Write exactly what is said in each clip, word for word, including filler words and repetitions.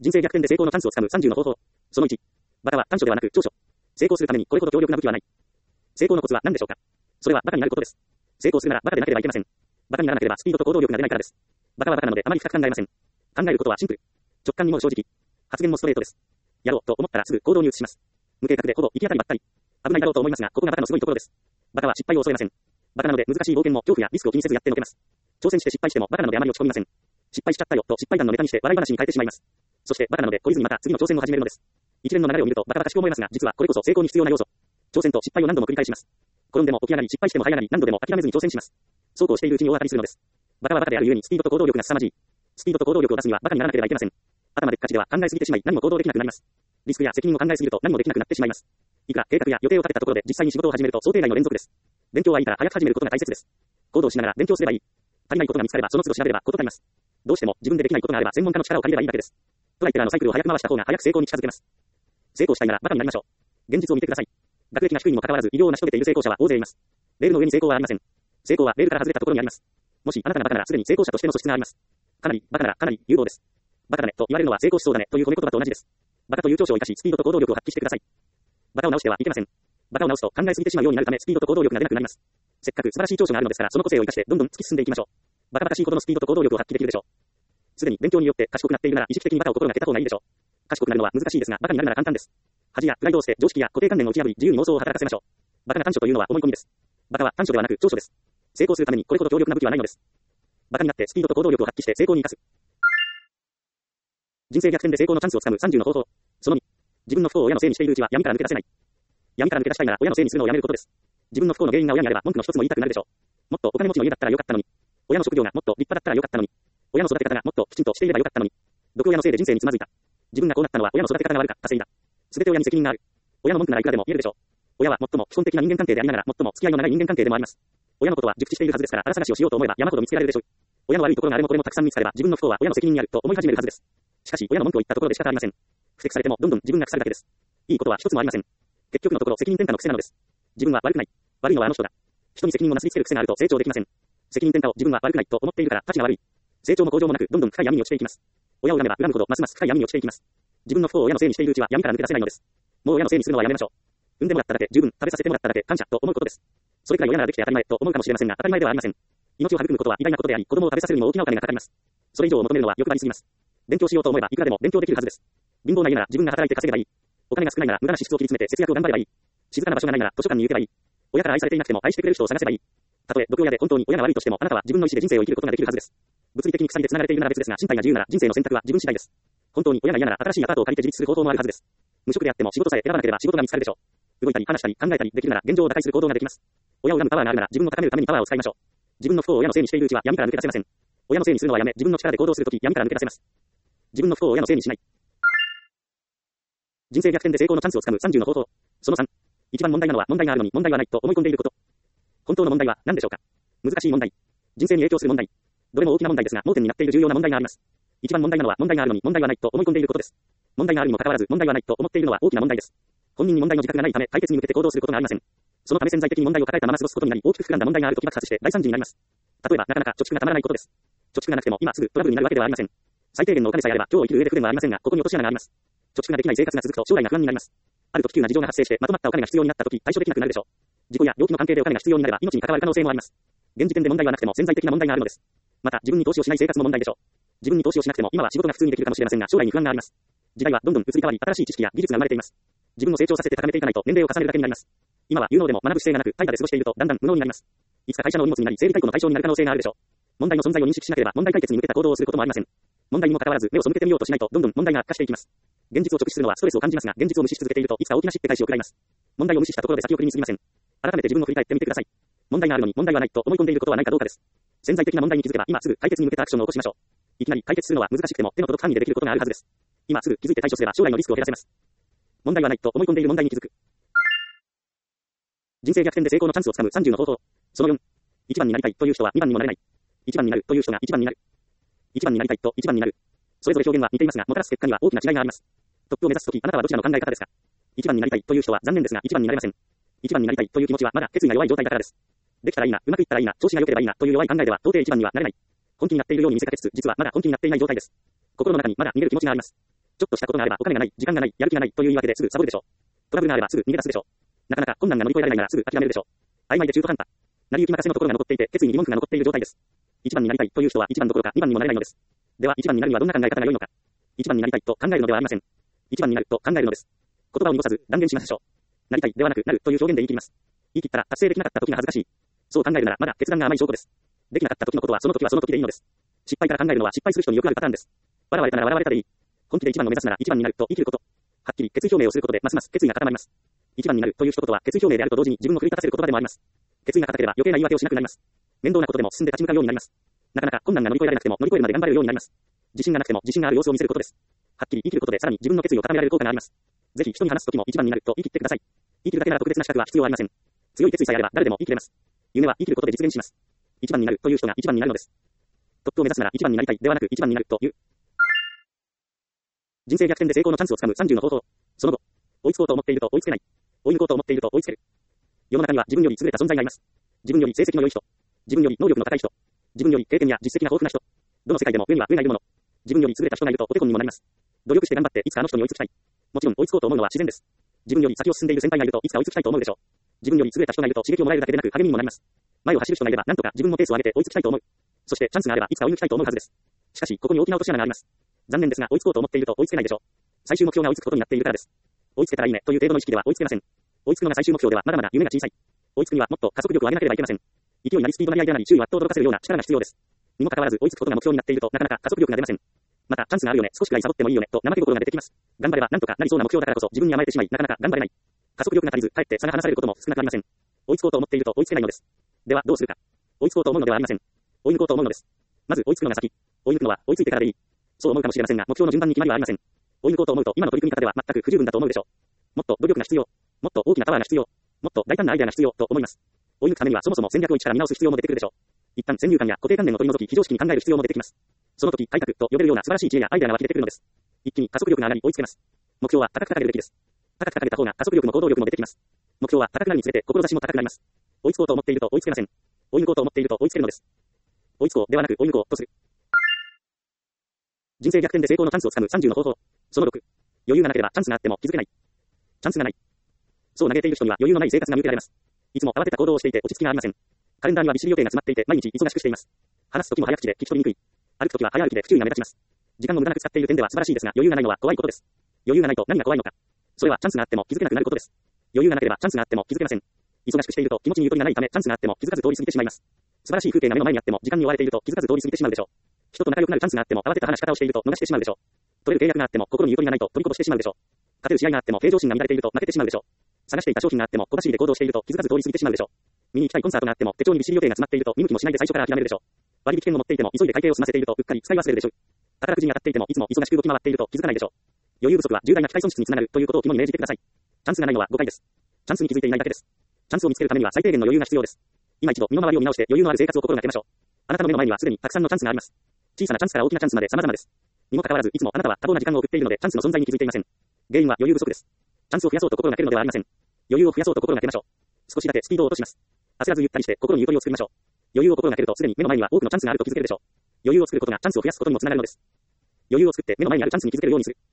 人生逆転で成功のチャンスをつかむさんじゅうの方法。そのいち。バカは短所ではなく長所。成功するためにこれほど強力な武器はない。成功のコツは何でしょうか。それはバカになることです。成功するならバカでなければいけません。バカにならなければスピードと行動力が出ないからです。バカはバカなのであまり深く考えません。考えることはシンプル。直感にも正直。発言もストレートです。やろうと思ったらすぐ行動に移します。無計画でほぼ行き当たりばったり。危ないだろうと思いますが、ここがバカのすごいところです。バカは失敗を恐れません。バカなので難しい冒険も恐怖やリスクを気にせずやってのけます。挑戦して失敗してもバカなのであまり落ち込みません。失敗しちゃったよと失敗談のネタにして笑い話に変えてしまいます。そしてバカなので懲りずにまた次の挑戦を始めるのです。一連の流れを見るとバカバカしく思えますが、実はこれこそ成功に必要な要素。挑戦と失敗を何度も繰り返します。転んでも起き上がり失敗しても這い上がり何度でも諦めずに挑戦します。そうこうしているうちに大当たりするのです。バカはバカであるゆえにスピードと行動力が凄まじい。スピードと行動力を出すにはバカにならなければいけません。頭でっかちでは考えすぎてしまい何も行動できなくなります。リスクや責任を考えすぎると何もできなくなってしまいます。いくら計画や予定を立てたところで実際に仕事を始めると想定外の連続です。勉強はいいから早く始めることが大切です。行動しながら勉強すればいい。足りないことが見つかればその都度調べればこと足ります。どうしても自分でできないことがあれば専門家の力を借りればいいだけです。トライテラーのサイクルを早く回した方が早く成功に近づけます。成功したいならバカになりましょう。現実を見てください。学歴が低いにもかかわらず偉業を成し遂げている成功者は大勢います。レールの上に成功はありません。成功はレールから外れたところにあります。もしあなたがバカならすでに成功者としての素質があります。かなりバカならかなり有望です。バカだねと言われるのは成功しそうだねという褒め言葉と同じです。バカという長所を生かしスピードと行動力を発揮してください。バカを直してはいけません。バカを直すと考えすぎてしまうようになるためスピードと行動力が出なくなります。せっかく素晴らしい長所があるのですからその個性を生かしてどんどん突き進んでいきましょう。バカバカしいほどのスピードと行動力を発揮できるでしょう。すでに勉強によって賢くなっているなら意識的にバカを心がけた方がいいでしょう。賢くなるのは難しいですがバカになるなら簡単です。恥やプライドを捨て常識や固定観念を打ち破り自由に妄想を働かせましょう。バカな短所というのは思い込みです。バカは短所ではなく長所です。成功するためにこれほど強力な武器はないのです。バカになってスピードと行動力を発揮して成功に生かす。人生逆転で成功のチャンスをつかむさんじゅうの方法。そのに。自分の不幸を親のせいにしているうちは闇から抜け出せない。闇から抜け出したいなら親のせいにするのをやめることです。自分の不幸の原因が親にあれば文句の一つも言いたくなるでしょう。もっとお金持ちの家だったらよかったのに。親の職業がもっと立派だったらよかったのに。親の育て方がもっときちんとしていればよかったのに。毒親のせいで人生につまずいた。自分がこうなったのは親の育て方が悪かったせいだ。すべて親に責任がある。親の文句ならいくらでも言えるでしょう。親は最も基本的な人間関係でありながら最も付き合いの長い人間関係でもあります。親のことは熟知しているはずですから荒探しをしようと思えば山ほど見つけられるでしょう。親の悪いところがあれもこれもたくさん見つかれば自分の不幸は親の責任にあると思い始めるはずです。しかし親の文句を言ったところで仕方ありません。不適されてもどんどん自分が腐るだけです。いいことは一つもありません。結局のところ責任転嫁の癖なのです。自分は悪くない。悪いのはあの人だ。人に責任をなすりつける癖があると成長できません。責任転嫁を自分は悪くないと思っているから立ちが悪い。成長も向上もなくどんどん深い闇に落ちていきます。親を恨めば恨むほどますます深い闇に落ちていきます。自分の不幸を親のせいにしているうちは闇から抜け出せないのです。もう親のせいにするのはやめましょう。産んでもらっただけ十分、食べさせてもらっただけ感謝と思うことです。それくらい親ならできて当たり前と思うかもしれませんが当たり前ではありません。命を育むことは偉大なことであり子供を食べさせるにも大きなお金がかかります。それ以上を求めるのは欲張りすぎます。勉強しようと思えばいくらでも勉強できるはずです。貧乏な家なら自分が働いて稼げばいい。お金が少ないなら無駄な支出を切り詰めて節約を頑張ればいい。静かな場所がないなら図書館に行けばいい。親から愛されていなくても愛してくれる人を探せばいい。たとえ毒親で本当に親が悪いとしてもあなたは自分の意思で人生を生きることができるはずです。物理的に鎖で繋がれているなら別ですが身体が自由なら人生の選択は自分次第です。本当に親が嫌なら新しいアパートを借りて自立する方法もあるはずです。無職であっても仕事さえ選ばなければ仕事が見つかるでしょう。動いたり話したり考えたりできるなら現状を打開する行動ができます。親を恨むパワーがあるなら自分を高めるためにパワーを使いましょう。自分の不幸を親のせいにしているうちは闇から抜け出せません。親のせいにするのはやめ自分の力で行動するとき闇から抜け出せます。自分の不幸を親のせいにしない。人生逆転で成功のチャンスをつかむさんじゅうの方法。そのさん。一番問題なのは問題があるのに問題はないと思い込んでいること。本当の問題は何でしょうか。難しい問題。人生に影響する問題。どれも大きな問題ですが盲点になっている重要な問題があります。一番問題なのは問題があるのに問題はないと思い込んでいることです。問題があるにもかかわらず問題はないと思っているのは大きな問題です。本人に問題の自覚がないため解決に向けて行動することがありません。そのため潜在的に問題を抱えたまま過ごすことになり大きく膨らんだ問題があるとき爆発して大惨事になります。例えばなかなか貯蓄がたまらないことです。貯蓄がなくても今すぐトラブルになるわけではありません。最低限のお金さえあれば今日を生きる上で不便はありませんがここに落とし穴があります。貯蓄ができない生活が続くと将来が不安になります。ある時急な事情が発生してまとまったお金が必要になった時対処できなくなるでしょう。事故や病気の関係でお金が必要になれば命に関わる可能性もあります。現時点で問題はなくても潜在的な問題があるのです。また自分に投資をしない生活の問題でしょう。自分に投資をしなくても今は仕事が普通にできるかもしれませんが将来に不安があります。時代はどんどん移り変わり新しい知識や技術が生まれています。自分を成長させて高めていかないと年齢を重ねるだけになります。今は有能でも学ぶ姿勢がなく怠惰で過ごしているとだんだん無能になります。いつか会社のお荷物になり生理解雇の対象になる可能性があるでしょう。問題の存在を認識しなければ問題解決に向けた行動をすることもありません。問題にもかかわらず目を背けてみようとしないとどんどん問題が悪化していきます。現実を直視するのはストレスを感じますが現実を無視し続けているといつか大きなしっぺ返しを食らいます。問題を無視したところで先送りに過ぎません。改めて自分を振り返ってみてください。問題があるのに問題はないと思い込んでいることはないかどうかです。潜在的な問題に気づけば今すぐ解決に向けたアクションを起こしましょう。いきなり解決するのは難しくても手の届く範囲でできることがあるはずです。今すぐ気づいて対処すれば将来のリスクを減らせます。問題はないと思い込んでいる問題に気づく。人生逆転で成功のチャンスをつかむさんじゅうの方法。そのよん。いちばんになりたいという人はにばんにもなれない。いちばんになるという人がいちばんになる。いちばんになりたいといちばんになる。それぞれ表現は似ていますがもたらす結果には大きな違いがあります。トップを目指すときあなたはどちらの考え方ですか。いちばんになりたいという人は残念ですがいちばんになれません。いちばんになりたいという気持ちはまだ決意が弱い状態だからです。できたらいいな、うまくいったらいいな、調子が良ければいいなという弱い考えでは到底いちばんにはなれない。本気になっているように見せかけつつ実はまだ本気になっていない状態です。心の中にまだ逃げる気持ちがあります。 ちょっとしたことがあればお金がない、時間がない、やる気がないという言い訳ですぐサボるでしょう。トラブルがあればすぐ逃げ出すでしょう。なかなか困難が乗り越えられないならすぐ諦めるでしょう。曖昧で中途半端。成り行き任せのところが残っていて、決意に疑問符が残っている状態です。一番になりたいという人は一番どころか二番にもなれないのです。では一番になるにはどんな考え方が良いのか。一番になりたいと考えるのではありません。一番になると考えるのです。言葉を濁さず断言しましょう。なりたいではなくなるという表現で言い切ります。言い切ったら達成できなかった時が恥ずかしい。そう考えるならまだ決断が甘い証拠です。できなかった時のことはその時はその時でいいのです。失敗から考えるのは失敗する人によくあるパターンです。笑われたなら笑われたでいい。本気で一番を目指すなら一番になると言い切ること。はっきり決意表明をすることでますます決意が固まります。一番になるという一言は決意表明であると同時に自分を奮い立たせる言葉でもあります。決意が固ければ余計な言い訳をしなくなります。面倒なことでも進んで立ち向かうようになります。なかなか困難が乗り越えられなくても乗り越えるまで頑張れるようになります。自信がなくても自信がある様子を見せることです。はっきり言い切ることでさらに自分の決意を固められる効果があります。ぜひ人に話すときも一番になると言い切ってください。言い切るだけなら特別な資格は必要ありません。強い決意さえあれば誰でも言い切れます。夢は言い切ることで実現します。一番になるという人が一番になるのです。トップを目指すなら一番になりたいではなく一番になるという。人生逆転で成功のチャンスをつかむさんじゅうの方法。その後、追いつこうと思っていると追いつけない。追い抜こうと思っていると追いつける。世の中には自分より優れた存在がいます。自分より成績の良い人。自分より能力の高い人。自分より経験や実績が豊富な人。どの世界でも上には上がいるもの。自分より優れた人がいるとお手本にもなります。努力して頑張っていつかあの人に追いつきたい。もちろん追いつこうと思うのは自然です。自分より先を進んでいる先輩がいるといつか追いつきたいと思うでしょう。自分より優れた人がいると刺激をもらえるだけでなく励みにもなります。前を走る人がいればなんとか自分のペースを上げて追いつきたいと思う。そしてチャンスがあればいつか追い抜きたいと思うはずです。しかしここに大きな落とし穴があります。残念ですが追いつこうと思っていると追いつけないでしょう。最終目標が追いつくことになっているからです。追いつけたらいいねという程度の意識では追いつけません。追いつくのが最終目標ではまだまだ夢が小さい。追いつくにはもっと加速力を上げなければいけません。勢いなりスピードなりアイデアなり周囲を圧倒驚かせるような力が必要です。にもかかわらず追いつくことが目標になっているとなかなか加速力が出ません。またチャンスがあるよね、少しくらいサボってもいいよねと怠け心が出てきます。頑張ればなんとかなりそうな目標だからこそ自分に甘えてしまいなかなか頑張れない。加速力が足りずかえって差が離されることも少なくありません。追いつこうと思っていると追いつけないのです。ではどうするか。追いつこうと思うのではありません。追い抜こうと思うのです。まず追いつくのが先。追い抜くのは追いついてからでいい。そう思うかもしれませんが目標の順番に決まりはありません。追い抜こうと思うと今の取り組み方では全く不十分だと思うでしょう。もっと努力が必要。もっと大きなパワーが必要。もっと大胆なアイデアが必要と思います。追い抜くためにはそもそも戦略を一から見直す必要も出てくるでしょう。一旦先入観や固定観念を取り除き非常識に考える必要も出てきます。その時改革と呼べるような素晴らしい知恵やアイデアが湧き出てくるのです。一気に加速力が上がり追いつけます。目標は高く掲げるべきです。高く掲げた方が加速力も行動力も出てきます。目標は高くなるにつれて志も高くなります。追いつこうと思っていると追いつけません。追い抜こうと思っていると追いつけるのです。追いつこうではなく追い抜こうとする。人生逆転で成功のチャンスをつかむさんじゅうの方法。そのろく。余裕がなければチャンスがあっても気づけない。チャンスがない。そう嘆いている人には余裕のない生活が見受けられます。いつも慌てた行動をしていて落ち着きがありません。カレンダーにはびっしり予定が詰まっていて毎日忙しくしています。話すときも早口で聞き取りにくい。歩くときは早歩きで不注意が目立ちます。時間を無駄なく使っている点では素晴らしいですが余裕がないのは怖いことです。余裕がないと何が怖いのか。それはチャンスがあっても気づけなくなることです。余裕がなければチャンスがあっても気づけません。忙しくしていると気持ちにゆとりがないためチャンスがあっても気づかず通り過ぎてしまいます。素晴らしい風景が目の前にあっても時間に追われていると気づかず通り過ぎてしまうでしょう。人と仲良くなるチャンスがあっても慌てた話し方をしていると逃してしまうでしょう。取れる契約があっても心にゆとりがないと取りこぼしてしまうでしょう。勝てる試合があっても平常心が乱れていると負けてしまうでしょう。探していた商品があっても小走りで行動していると気づかず通り過ぎてしまうでしょう。見に行きたいコンサートがあっても手帳にびっしり予定が詰まっていると見向きもしないで最初から諦めるでしょう。割引券を持っていても急いで会計を済ませているとうっかり使い忘れるでしょう。宝くじに当たっていてもいつも忙しく動き回っていると気づかないでしょう。余裕不足は重大な機会損失につながるということを肝に銘じてください。チャンスがないのは誤解です。チャンスに気づいていないだけです。チャンスを見つけるためには最低限の余裕が必要です。今一度身の回りを見直して余裕のある生活を心がけましょう。あなたの目の前にはすでにたくさんのチャンスがあります。小さなチャンスから大きなチャンスまで様々です。にもかかわらずいつもあなたは多忙な時間を送っているのでチャンスの存在に気づいていません。原因は余裕不足です。チャンスを増やそうと心がけるのではありません。余裕を増やそうと心がけましょう。少しだけスピードを落とします。焦らずゆったりして心にゆとりを作りましょう。余裕を心がけるとすでに目の前には多くのチャンスがあると気づけるでしょう。余裕を作ることがチャンスを増やすことにもつながるのです。余裕を作って目の前にあるチャンスに気づけるようにする。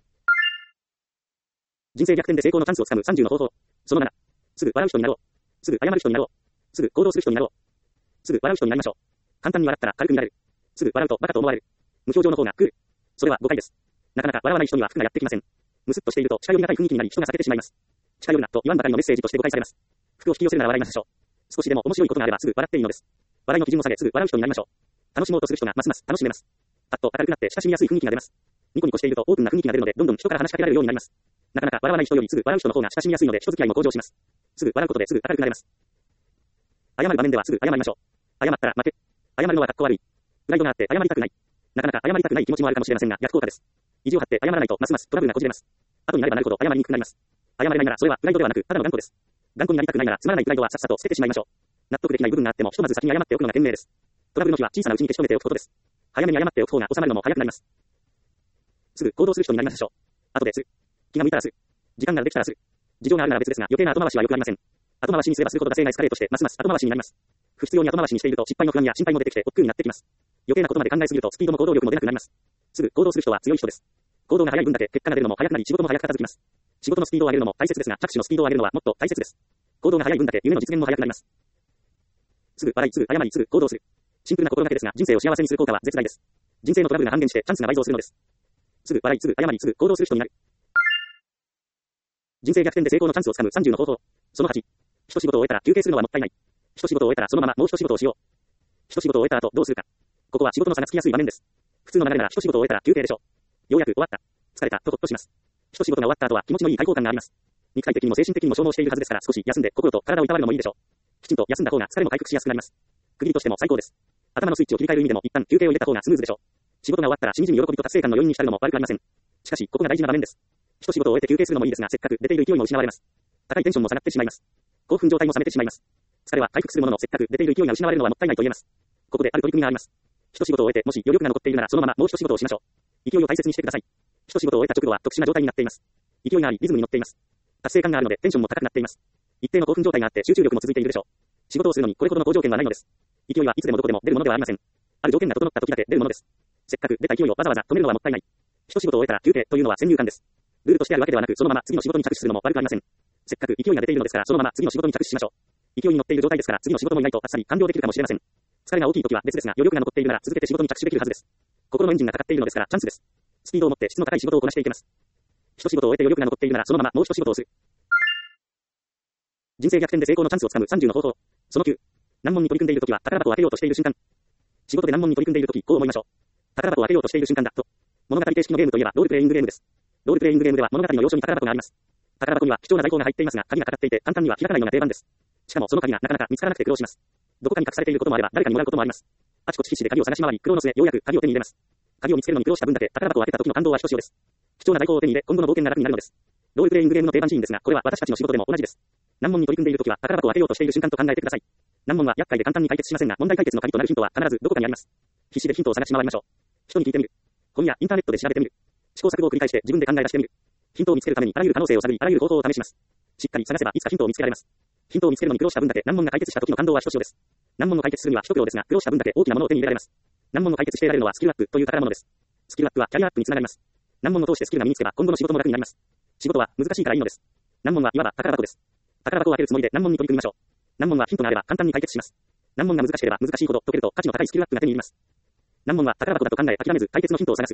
人生逆転で成功のチャンスをつかむさんじゅうの方法。そのなな。すぐ笑う人になろう。すぐ謝る人になろう。すぐ行動する人になろう。すぐ笑う人になりましょう。簡単に笑ったら軽く見られる。すぐ笑うとバカと思われる。無表情の方がクール。それは誤解です。なかなか笑わない人には服がやってきません。むすっとしていると近寄りがたい雰囲気になり人が避けてしまいます。近寄るなと言わんばかりのメッセージとして誤解されます。服を引き寄せるなら笑いましょう。少しでも面白いことがあればすぐ笑っていいのです。笑いの基準を下げすぐ笑う人になりましょう。楽しもうとする人がますます楽しめます。パッと明るくなって親しみやすい雰囲気が出ます。ニコニコしているとオープンな雰囲気が出るのでどんどん人から話しかけられるようになります。なかなか笑わない人よりすぐ笑う人の方が親しみやすいので人付き合いも向上します。すぐ笑うことですぐ明るくなれます。謝る場面ではすぐ謝りましょう。謝ったら負け。謝るのはかっこ悪い。プライドがあって謝りたくない。なかなか謝りたくない気持ちもあるかもしれませんが逆効果です。意地を張って謝らないとますますトラブルがこじれます。後になればなるほど謝りにくくなります。謝れないならそれはプライドではなくただの頑固です。頑固になりたくないならつまらないプライドはさっさと捨ててしまいましょう。納得できない部分があってもひとまず先に謝っておくのが賢明です。トラブルの日は小さなうちに消し止めておくことです。早めに謝っておく方が収まるのも早くなります。すぐ行動する人になりましょう。後でする。気が向いたらする。時間ができたらする。事情があるなら別ですが余計な後回しは良くありません。後回しにすればするほど惰性がエスカレートしてますます後回しになります。不必要に後回しにしていると失敗の不安や心配も出てきて億劫になってきます。余計なことまで考えすぎるとスピードも行動力も出なくなります。すぐ行動する人は強い人です。 行動が早い分だけ結果が出るのも早くなり仕事も早く片付きます。仕事のスピードを上げるのも大切ですが、着手のスピードを上げるのはもっと大切です。行動が早い分だけ夢の実現も早くなります。すぐ笑い、すぐ謝り、すぐ行動する。シンプルな心がけですが、人生を幸せにする効果は絶大です。人生のトラブルが半減してチャンスが倍増するのです。すぐ笑い、すぐ謝り、すぐ行動する人になる。人生逆転で成功のチャンスをつかむさんじゅうの方法。そのはち。一仕事を終えたら休憩するのはもったいない。一仕事を終えたらそのままもう一仕事をしよう。一仕事を終えた後どうするか。ここは仕事の差がつきやすい場面です。普通の流れなら一仕事を終えたら休憩でしょう。ようやく終わった。疲れたとほっとします。一仕事が終わった後は気持ちのいい解放感があります。肉体的にも精神的にも消耗しているはずですから少し休んで心と体をいたわるのもいいでしょう。きちんと休んだ方が疲れも回復しやすくなります。区切りとしても最高です。頭のスイッチを切り替える意味でも一旦休憩を入れた方がスムーズでしょう。仕事が終わったらしみじみ喜びと達成感の余韻に浸るのも悪くありません。しかしここが大事な場面です。一仕事を終えて休憩するのもいいですが、せっかく出ている勢いも失われます。高いテンションも下がってしまいます。興奮状態も冷めてしまいます。疲れは回復するもののせっかく出ている勢いが失われるのはもったいないと言えます。ここである取り組みがあります。一仕事を終えてもし余力が残っているならそのままもう一仕事をしましょう。勢いを大切にしてください。一仕事を終えた直後は特殊な状態になっています。勢いがありリズムに乗っています。達成感があるのでテンションも高くなっています。一定の興奮状態があって集中力も続いているでしょう。仕事をするのにこれほどの好条件はないのです。勢いはいつでもどこでも出るものではありません。ある条件が整った時だけ出るものです。せっかく出た勢いをわざわざ止めるのはもったいない。一仕事を終えたら休憩というのは先入観です。ルールとしてあるわけではなく、そのまま次の仕事に着手するのも悪くありません。せっかく勢いが出ているのですから、そのまま次の仕事に着手しましょう。勢いに乗っている状態ですから、次の仕事も意外とあっさり完了できるかもしれません。疲れが大きい時は別ですが、余力が残っているなら続けて仕事に着手できるはずです。心のエンジンがかかっているのですからチャンスです。スピードを持って質の高い仕事をこなしていきます。一仕事を終えて余力が残っているならそのままもう一仕事をする。人生逆転で成功のチャンスをつかむさんじゅうの方法。そのきゅう。難問に取り組んでいる時は宝箱を開けようとしている瞬間。仕事で難問に取り組んでいる時、こう思いましょう。宝箱を開けようとしている瞬間だと。物語形式のゲームといえばロールプレイングゲームです。ロールプレイングゲームでは物語の要所に宝箱があります。宝箱には貴重な財宝が入っていますが、鍵がかかっていて簡単には開かないのが定番です。しかもその鍵がなかなか見つからなくて苦労します。どこかに隠されていることもあれば誰かにもらうこともあります。あちこち必死で鍵を探し回り苦労の末ようやく鍵を手に入れます。鍵を見つけるのに苦労した分だけ宝箱を開けた時の感動はひとしおです。貴重な財宝を手に入れ今後の冒険が楽になるのです。ロールプレイングゲームの定番シーンですが、これは私たちの仕事でも同じです。難問に取り組んでいる時は宝箱を開けようとしている瞬間と考えてください。難問は厄介で簡単に解決しませんが、問題解決の鍵となるヒントは必ずどこかにあります。必死でヒントを探し回りましょう。人に聞いてみる。本やインターネットで調べてみる。試行錯誤を繰り返して自分で考え出してみる。ヒントを見つけるためにあらゆる可能性を探り、あらゆる方法を試します。しっかり探せばいつかヒントを見つけられます。ヒントを見つけるのに苦労した分だけ難問が解決した時の感動はひとしおです。難問を解決するには一苦労ですが、苦労した分だけ大きなものを手に入れられます。難問を解決して得られるのはスキルアップという宝物です。スキルアップはキャリアアップにつながります。難問を通してスキルが身につけば今後の仕事も楽になります。仕事は難しいからいいのです。難問はいわば宝箱です。宝箱を開けるつもりで難問に取り組みましょう。難問はヒントがあれば簡単に解決します。難問が難しければ難しいほど解けると価値の高いスキルアップが手に入ります。難問は宝箱だと考え諦めず解決のヒントを探す。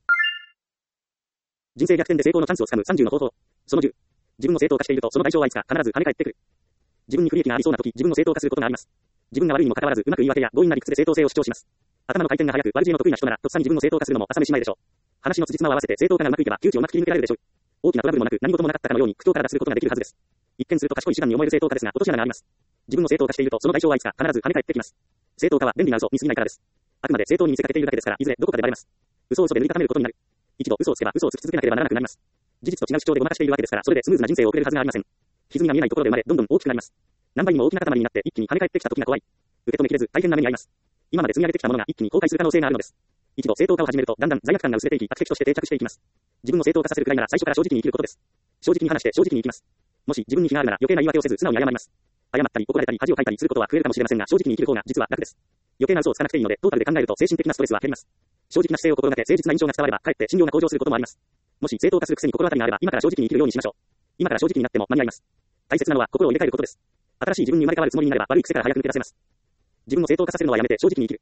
人生逆転で成功のチャンスをつかむさんじゅうの方法。そのじゅう。自分の正当化しているとその代償はいつか必ず跳ね返ってくる。自分に不利益がありそうな時、自分の正当化することがあります。自分が悪いにもかかわらずうまく言い訳や強引な理屈で正当性を主張します。頭の回転が速く悪知恵の得意な人ならとっさに自分の正当化するのも朝飯前でしょう。話の辻褄を合わせて正当化がうまくいけば窮地をうまく切り抜けられるでしょう。大きなトラブルもなく何事もなかったかのように苦境から脱することができるはずです。一見すると賢い手段に思える正当化ですが落とし穴があります。自分の正当化しているとその代償はいつか必ず跳ね返ってきます。正当化は便利な嘘に過ぎないからです。あくまで正当に見せかけているだけですからいずれどこかでバレます。嘘を嘘で塗り固めることになる。一度嘘をつけば嘘をつき続けなければならなくなります。事実と違う主張でごまかしているわけですからそれでスムーズな人生を送れるはずがありません。歪みが見えないところで生まれどんどん大きくなります。何倍にも大きな塊になって一気に跳ね返ってきた時が怖い。受け止めきれず大変な目に遭います。今まで積み上げてきたものが一気に崩壊する可能性があるのです。一度正当化を始めるとだんだん罪悪感が薄れていき悪敵として定着していきます。自分を正当化させるくらいなら最初から正直に生きることです。正直に話して正直に生きます。もし自分に非があるなら余計な言い訳をせず素直に謝ります。謝ったり怒られたり恥をかいたりすることは増えるかもしれませんが正直に生きる方が実は楽です。余計な嘘をつかなくていいのでトータルで考えると精神的なストレスは減ります。正直な姿勢を心がけ誠実な印象が伝わればかえって信用が向上することもあります。もし正当化するくせに心当たりがあれば今から正直に生きるようにしましょう。今から正直になっても間に合います。大切なのは心を入れ替えることです。新しい自分に生まれ変わるつもりになれば悪い癖から早く抜け出せます。自分を正当化させるのはやめて正直に生きる。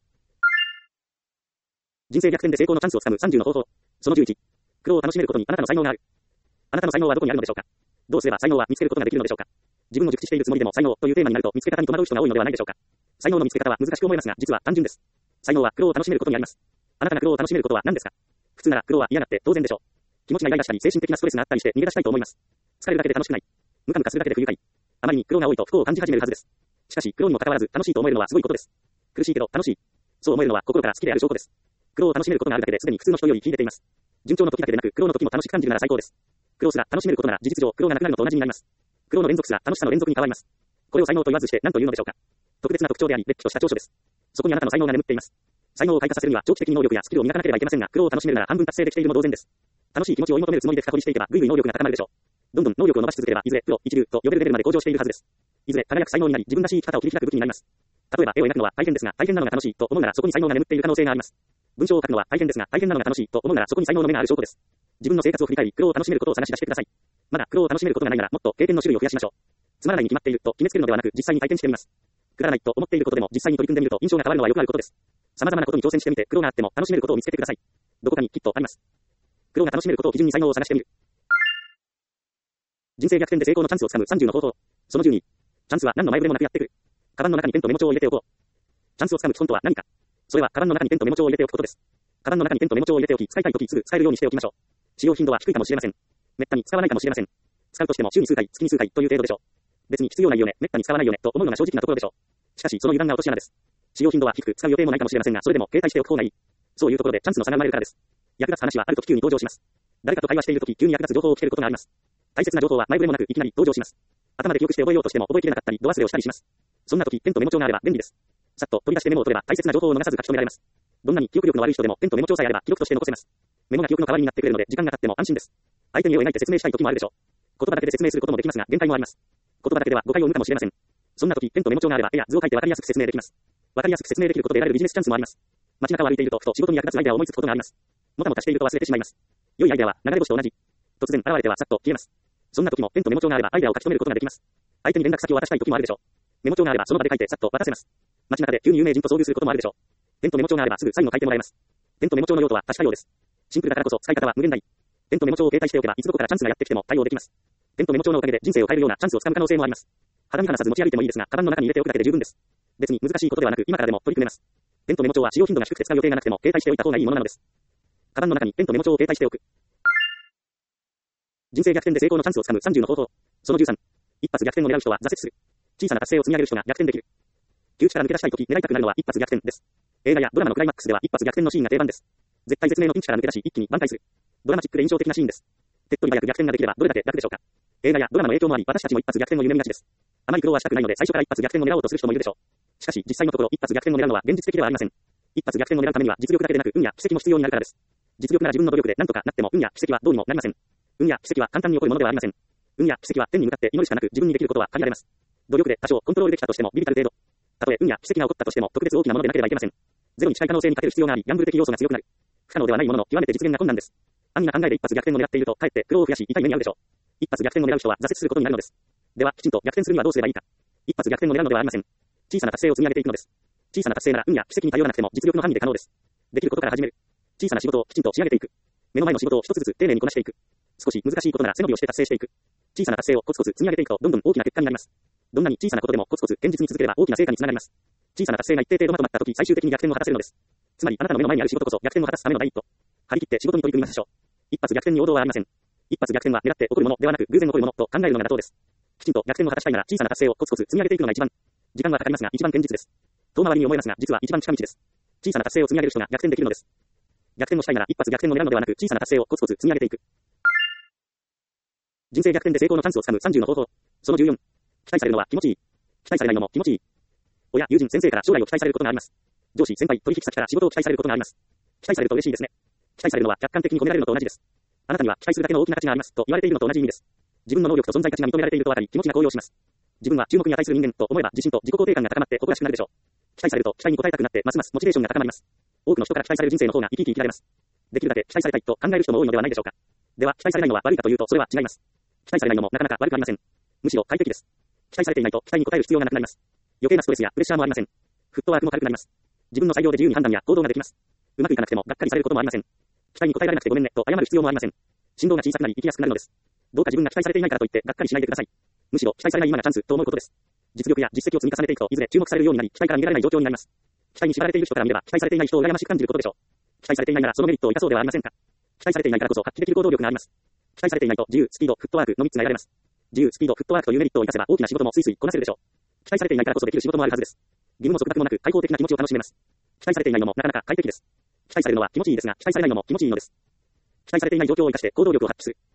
人生逆転で成功のチャンスをつかむさんじゅうの方法。そのじゅういち。苦労を楽しめることにあなたの才能がある。あなたの才能はどこにあるのでしょうか。どうすれば才能は見つけることができるのでしょうか。自分を熟知しているつもりでも才能というテーマになると見つけ方に戸惑う人が多いのではないでしょうか。才能の見つけ方は難しく思えますが実は単純です。才能は苦労を楽しめることにあります。あなたが苦労を楽しめることは何ですか。普通なら苦労は嫌がって当然でしょう。気持ちがイライラしたり精神的なストレスがあったりして逃げ出したいと思います。疲れるだけで楽しくない。ムカムカするだけで不愉快。あまりに苦労が多いと不幸を感じ始めるはずです。しかし苦労にもかかわらず楽しいと思えるのはすごいことです。苦しいけど楽しい。そう思えるのは心から好きである証拠です。苦労を楽しめることがあるだけですでに普通の人より秀でています。順調の時だけでなく苦労の時も楽しく感じるなら最高です。苦労すら楽しめることなら事実上苦労がなくなるのと同じになります。苦労の連続すら楽しさの連続に変わります。これを才能と言わずして何というのでしょうか。特別な特徴であり、れっきとした長所です。そこにあなたの才能が眠っています。才能を開花させるには長期的に能力やスキルを磨かなければいけませんが、苦労を楽しめるなら半分達成できているも同然です。楽しい気持ちを追い求めるつもりで深掘りしていけば、ぐいぐい能力が高まるでしょう。どんどん能力を伸ばし続ければ、いずれプロ、一流と呼べるレベルまで向上しているはずです。いずれ輝く才能になり、自分らしい生き方を切り開く武器になります。例えば絵を描くのは大変ですが、大変なのが楽しいと思うならそこに才能が眠っている可能性があります。 文章を書くのは大変ですが、大変なのが楽しいと思うならそこに才能の目がある証拠です。自分の生活を振り返り、苦労を楽しめることを探し出してください。まだ苦労を楽しめることがないなら、もっと経験の種類を増やしましょう。つまらないに決まっていると決めつけるのではなく、実際に体験してみます。くだらないと思っていることでも実際に取り組んでみると印象が変わるのはよくあることです。様々なことに挑戦してみて苦労があっても楽しめることを見つけてください。どこかにきっとあります。苦労が楽しめることを基準に才能を探してみる。人生逆転で成功のチャンスをつかむさんじゅうの方法。そのじゅうに。チャンスは何の前触れもなくやってくる。カバンの中にペンとメモ帳を入れておこう。チャンスをつかむ基本とは何か。それはカバンの中にペンとメモ帳を入れておくことです。カバンの中にペンとメモ帳を入れておき、使いたいときすぐ使えるようにしておきましょう。使用頻度は低いかもしれません。めったに使わないかもしれません。使うとしても週に数回、月に数回という程度でしょう。別に必要ないよね、めったに使わないよねと思うのが正直なところでしょう。しかしその油断が落とし穴です。使用頻度は低く使う予定もないかもしれませんが、それでも携帯しておく方がいい。そういうところでチャンスの差が生まれるからです。役立つ話はあるとき急に登場します。誰かと会話しているとき急に役立つ情報を聞けることがあります。大切な情報は前触れもなくいきなり登場します。頭で記憶して覚えようとしても覚えきれなかったり、度忘れをしたりします。そんなときペンとメモ帳があれば便利です。さっと取り出してメモを取れば大切な情報を逃さず書き留められます。どんなに記憶力の悪い人でもペンとメモ帳さえあれば記録として残せます。メモが記憶の代わりになってくれるので時間が経っても安心です。相手に絵を描いて説明したいときもあるでしょう。言葉だけで説明することもできますが限界もあります。言葉だけでは誤解を生むかもしれません。そんなときペンとメモ帳があれば絵や図を描いてわかりやすく説明できます。わかりやすく説明できることで得られるビジネスチャンスもあります。街中を歩いているとふと仕事に役立つアイデアを思いつくことがあります。もたもたしていると忘れてしまいます。良いアイデアは流れ星と同じ。突然現れてはさっと消えます。そんな時もペンとメモ帳があればアイデアを書き留めることができます。相手に連絡先を渡したい時もあるでしょう。メモ帳があればその場で書いてさっと渡せます。街中で急に有名人と遭遇することもあるでしょう。ペンとメモ帳があればすぐサインを書いてもらえます。ペンとメモ帳の用途は確かようです。シンプルだからこそ使い方は無限大。ペンとメモ帳を携帯しておけばいつどこからチャンスがやってきても対応できます。ペンとメモ帳のおかげで人生を変えるようなチャンスをつかむ可能性もあります。肌身離さず持ち歩いてもいいですが、カバンの中に入れておくだけで十分です。別に難しいことではなく今からでも取り組めます。ペンとメモ帳は使用頻度が低くて使う予定がなくても携帯しておいた方がいいものなのです。カバンの中にペンとメモ帳を携帯しておく。人生逆転で成功のチャンスをつかむさんじゅうの方法。そのじゅうさん。一発逆転を狙う人は挫折する。小さな達成を積み上げる人が逆転できる。窮地から抜け出したいとき狙いたくなるのは一発逆転です。映画やドラマのクライマックスでは一発逆転のシーンが定番です。絶対絶命のピンチから抜け出し一気に挽回する。ドラマチックで印象的なシーンです。手っ取り早く逆転ができればどれだけ楽でしょうか。映画やドラマの影響もあり私たちも一発逆転を夢見がちです。あまり苦労はしたくないので最初から一発逆転を狙おうとする人もいるでしょう。しかし実際のところ一発逆転を狙うのは現実的ではありません。一発逆転を狙うためには実力だけでなく運や奇跡も必要になるからです。実力なら自分の努力で何とかなっても運や奇跡はどうにもなりません。運や奇跡は簡単に起こるものではありません。運や奇跡は天に向かって祈るしかなく自分にできることは限られます。努力で多少コントロールできたとしてもビビたる程度。たとえ運や奇跡が起こったとしても特別大きなものでなければいけません。ゼロに近い可能性にかける必要があり、ギャンブル的要素が強くなる。不可能ではないものの極めて実現が困難です。安易な考えで一発逆転を狙っているとかえって苦労を増やし痛い目に遭うでしょう。一発逆転を狙う人は挫折することになるのです。ではきちんと逆転するにはどうすればいいか。一発逆転を狙うのではありません。小さな達成を積み上げていくのです。小さな達成なら運や奇跡に頼らなくても実力の範囲で可能です。できることから始める。小さな仕事をきちんと仕上げていく。目の前の仕事を一つずつ丁寧にこなしていく。少し難しいことなら背伸びをして達成していく。小さな達成をコツコツ積み上げていくとどんどん大きな結果になります。どんなに小さなことでもコツコツ堅実に続ければ大きな成果につながります。小さな達成が一定程度まとまったとき最終的に逆転を果たせるのです。つまりあなたの目の前にある仕事こそ逆転を果たすための第一歩。張り切って仕事に取り組みましょう。一発逆転に王道はありません。一発逆転は狙って起こるものではなく偶然起こるものと考えるのが妥当です。きちんと逆転を果たしたいなら小さな達成をコツコツ積み上げていくのが一番。時間はかかりますが一番堅実です。遠回りに思いますが実は一番近道です。小さな達成を積み上げる人が逆転できるのです。逆転をしたいなら一発逆転を狙うのではなく小さな達成をコツコツ積み上げていく。人生逆転で成功のチャンスをつかむさんじゅうの方法。そのじゅうよん。期待されるのは気持ちいい。期待されないのも気持ちいい。親、友人、先生から将来を期待されることがあります。上司、先輩、取引先から仕事を期待されることがあります。期待されると嬉しいですね。期待されるのは客観的に褒められるのと同じです。あなたには期待するだけの大きな価値がありますと言われているのと同じ意味です。自分の能力と存在価値が認められていると分かり気持ちが高揚します。自分は注目に値する人間と思えば自信と自己肯定感が高まって誇らしくなるでしょう。期待されると期待に応えたくなってますますモチベーションが高まります。多くの人から期待される人生の方が生き生き生きられます。できるだけ期待されたいと考える人も多いのではないでしょうか。では期待されないのは悪いかというとそれは違います。期待されないのもなかなか悪くありません。むしろ快適です。期待されていないと期待に応える必要がなくなります。余計なストレスやプレッシャーもありません。フットワークも軽くなります。自分の裁量で自由に判断や行動ができます。うまくいかなくてもがっかりされることもありません。期待に応えられなくてごめんねと謝る必要もありません。振動が小さくなり生きやすくなるのです。どうか自分が期待されていないからといってがっかりしないでください。むしろ期待されない今がチャンスと思うことです。実力や実績を積み重ねていくといずれ注目されるようになり期待から逃げられない状況になります。期待に縛られている人から見れば期待されていない人を羨ましく感じることでしょう。期待されていないならそのメリットを生かそうではありませんか。期待されていないからこそ発揮できる行動力があります。期待されていないと自由、スピード、フットワークのみっつが得られます。自由、スピード、フットワークというメリットを生かせば大きな仕事もスイスイこなせるでしょう。期待されていないからこそできる仕事もあるはずです。義務も束縛もなく開放的な気持ちを楽しめます。期待されていないのもなかなか快適です。期待されるのは気持ちいいですが、期待されないのも気持ちいいのです。期待されていない状況を生かして行動力を発揮する。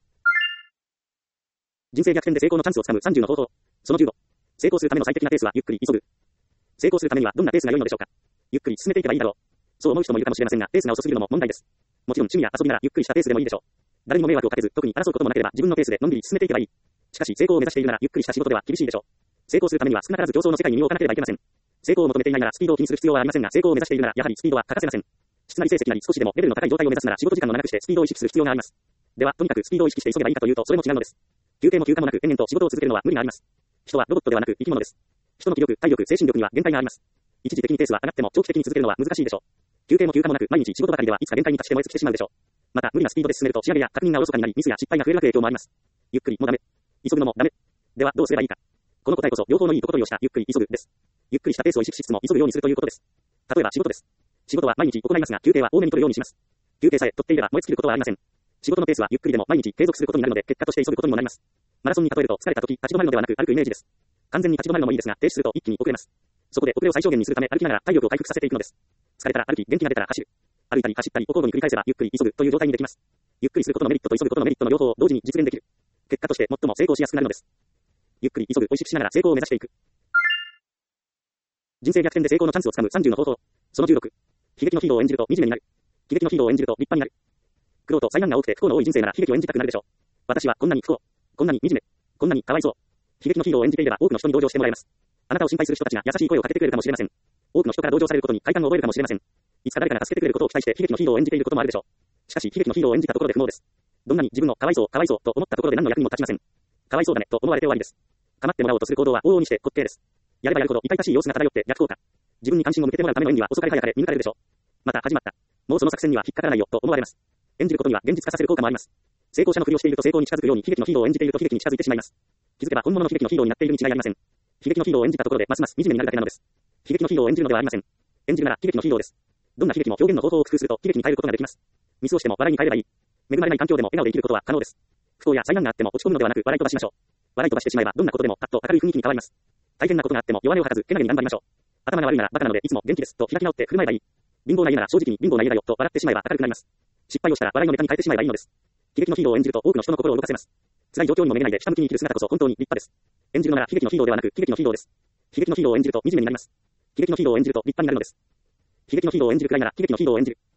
人生逆転で成功のチャンスをつかむさんじゅうの方法。そのじゅうご。成功するための最適なペースはゆっくり急ぐ。成功するためにはどんなペースが良いのでしょうか。ゆっくり進めていけばいいだろう。そう思う人もいるかもしれませんが、ペースが遅すぎるのも問題です。もちろん趣味や遊びならゆっくりしたペースでもいいでしょう。誰にも迷惑をかけず、特に争うこともなければ自分のペースでのんびり進めていけばいい。しかし成功を目指しているならゆっくりした仕事では厳しいでしょう。成功するためには少なからず競争の世界に身を置かなければいけません。成功を求めていないならスピードを気にする必要はありませんが、成功を目指しているならやはりスピードは欠かせません。 質なり成績なり少しでもレベルの高い状態を目指すなら仕事時間を長くしてスピードを意識する必要があります。では、とにかくスピードを意識して急げばいいかというと、それも違うのです。休憩も休暇もなく延々と仕事を続けるのは無理があります。人はロボットではなく生き物です。人の気力、体力、精神力には限界があります。一時的にペースは上がっても長期的に続けるのは難しいでしょう。休憩も休暇もなく毎日仕事ばかりではいつか限界に達して燃え尽きてしまうでしょう。また無理なスピードで進めると仕上げや確認がおろそかになりミスや失敗が増える影響もあります。ゆっくりもダメ。急ぐのもダメ。ではどうすればいいか。この答えこそ両方のいいとこ取りをしたゆっくり急ぐです。ゆっくりしたペースを意識しつつも急ぐようにするということです。例えば仕事です。仕事は毎日行いますが休憩は多めに取るようにします。休憩さえ取っていれば燃え尽きることはありません。仕事のペースはゆっくりでも毎日継続することになるので結果として急ぐことにもなります。マラソンに例えると疲れた時立ち止まるのではなく歩くイメージです。完全に立ち止まるのもいいですが停止すると一気に遅れます。そこで遅れを最小限にするため歩きながら体力を回復させていくのです。疲れたら歩き、元気が出たら走る。歩いたり走ったりを交互に繰り返せばゆっくり急ぐという状態にできます。ゆっくりすることのメリットと急ぐことのメリットの両方を同時に実現できる。結果として最も成功しやすくなるのです。ゆっくり急ぐを意識しながら成功を目指していく。人生逆転で成功のチャンスをつかむさんじゅうの方法。そのじゅうろく。悲劇のヒーローを演じると惨めになる。喜劇のヒーローを演じると立派になる。苦労と災難が多くて不幸の多い人生なら悲劇を演じたくなるでしょう。私はこんなに不幸、こんなに惨め、こんなにかわいそう。悲劇のヒーローを演じていれば多くの人に同情してもらえます。あなたを心配する人たちが優しい声をかけてくれるかもしれません。多くの人から同情されることに快感を覚えるかもしれません。いつか誰かが助けてくれることを期待して悲劇のヒーローを演じていることもあるでしょう。しかし悲劇のヒーローを演じたところで不毛です。どんなに自分のかわいそうかわいそうと思ったところで何の役にも立ちません。かわいそうだねと思われて終わりです。構ってもらおうとする行動は往々にして滑稽です。やればやるほど痛々しい様子が漂って逆効果。自分に関心を向けてもらうための演技は遅かれ早かれ見抜かれるでしょう。また始まった。もうその作戦には引っかからないよと思われます。演じることには現実化させる効果もあります。成功者のふりをしていると成功に近づくように悲劇のヒーローを演じていると悲劇に近づいてしまいます。気づけば本物の悲劇のヒーローになっているに違いありません。悲劇のヒーローを演じたところでますます惨めになるだけなのです。悲劇のヒーローを演じるのではありません。演じるなら悲劇のヒーローです。どんな悲劇も表現の方法を工夫すると悲劇に変えることができます。ミスをしても笑いに変えればいい。恵まれない環境でも笑顔で生きることは可能です。不幸や災難があっても落ち込むのではなく笑い飛ばしましょう。笑い飛ばしてしまえばどんなことでもパッと明るい雰囲気に変わります。大変なことがあっても弱音を吐かずけなげに頑張りましょう。頭が悪いならバカなのでいつも元気ですと開き直って振る舞えばいい。貧乏な家なら正直に貧乏な家だよと笑ってしまえば明るくなります。失敗をしたら笑いのネタに変えてしまえばいいのです。悲劇のヒーローを演じると多くの人の心を動かせます。辛い状況にもめげないでひたむきに生きる姿こそ本当に立派です。演じるのなら悲劇のヒーローではなく悲劇のヒーローです。悲劇のヒーローを演じると惨めになります。悲劇のヒーローを演じると立派になるのです。悲劇のヒーローを演じるくらいなら悲劇のヒーローを演じる。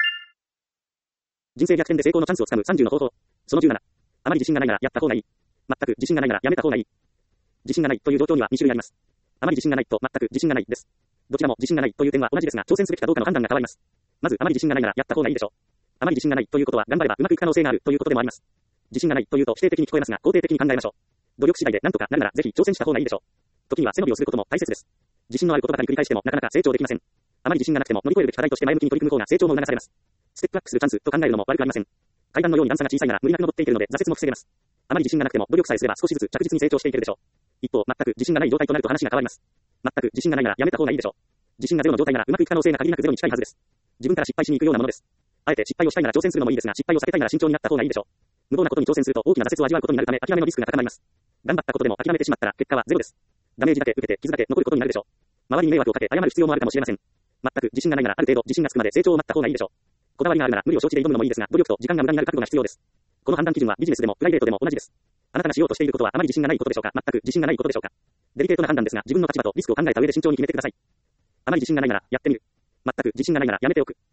人生逆転で成功のチャンスをつかむさんじゅうの方法。そのじゅうなな。あまり自信がないならやった方がいい。全く自信がないならやめた方がいい。自信がないという状況にはに種類あります。あまり自信がないと全く自信がないです。どちらも自信がないという点は同じですが挑戦すべきかどうかの判断が変わります。まずあまり自信がないならやった方がいいでしょう。あまり自信がないということは頑張ればうまくいく可能性があるということでもあります。自信がないというと否定的に聞こえますが肯定的に考えましょう。努力次第で何とかなるならぜひ挑戦した方がいいでしょう。時には背伸びをすることも大切です。自信のあることばかり繰り返してもなかなか成長できません。あまり自信がなくても乗り越えるべき課題として前向きに取り組む方が成長も促されます。ステップアップするチャンスと考えるのも悪くありません。階段のように段差が小さいなら無理なく登っていけるので挫折も防げます。あまり自信がなくても努力さえすれば少しずつ着実に成長していけるでしょう。一方、全く自信がない状態となると話が変わります。全く自信がないならやめた方がいいでしょう。自信がゼロの状態ならうまくいく可能性が限りなくゼロに近いはずです。自分から失敗しに行くようなものです。あえて失敗をしたいなら挑戦するのもいいですが失敗を避けたいなら慎重になった方がいいでしょう。無謀なことに挑戦すると大きな挫折を味わうことになるため諦めのリスクが高まります。頑張ったことでも諦めてしまったら結果はゼロです。ダメージだけ受けて傷だけ残ることになるでしょう。周りに迷惑をかけ謝る必要もあるかもしれません。全く自信がないならある程度自信がつくまで成長を待った方がいいでしょう。こだわりがあるなら無理を承知で挑むのもいいですが努力と時間が無駄になる覚悟が必要です。この判断基準はビジネスでもプライベートでも同じです。あなたがしようとしていることはあまり自信がないことでしょうか、全く自信がないことでしょうか。デリケートな判断ですが自分の立場とリスクを考えた上で慎重に決めてください。あまり自信がないならやってみる。全く自信がないならやめておく。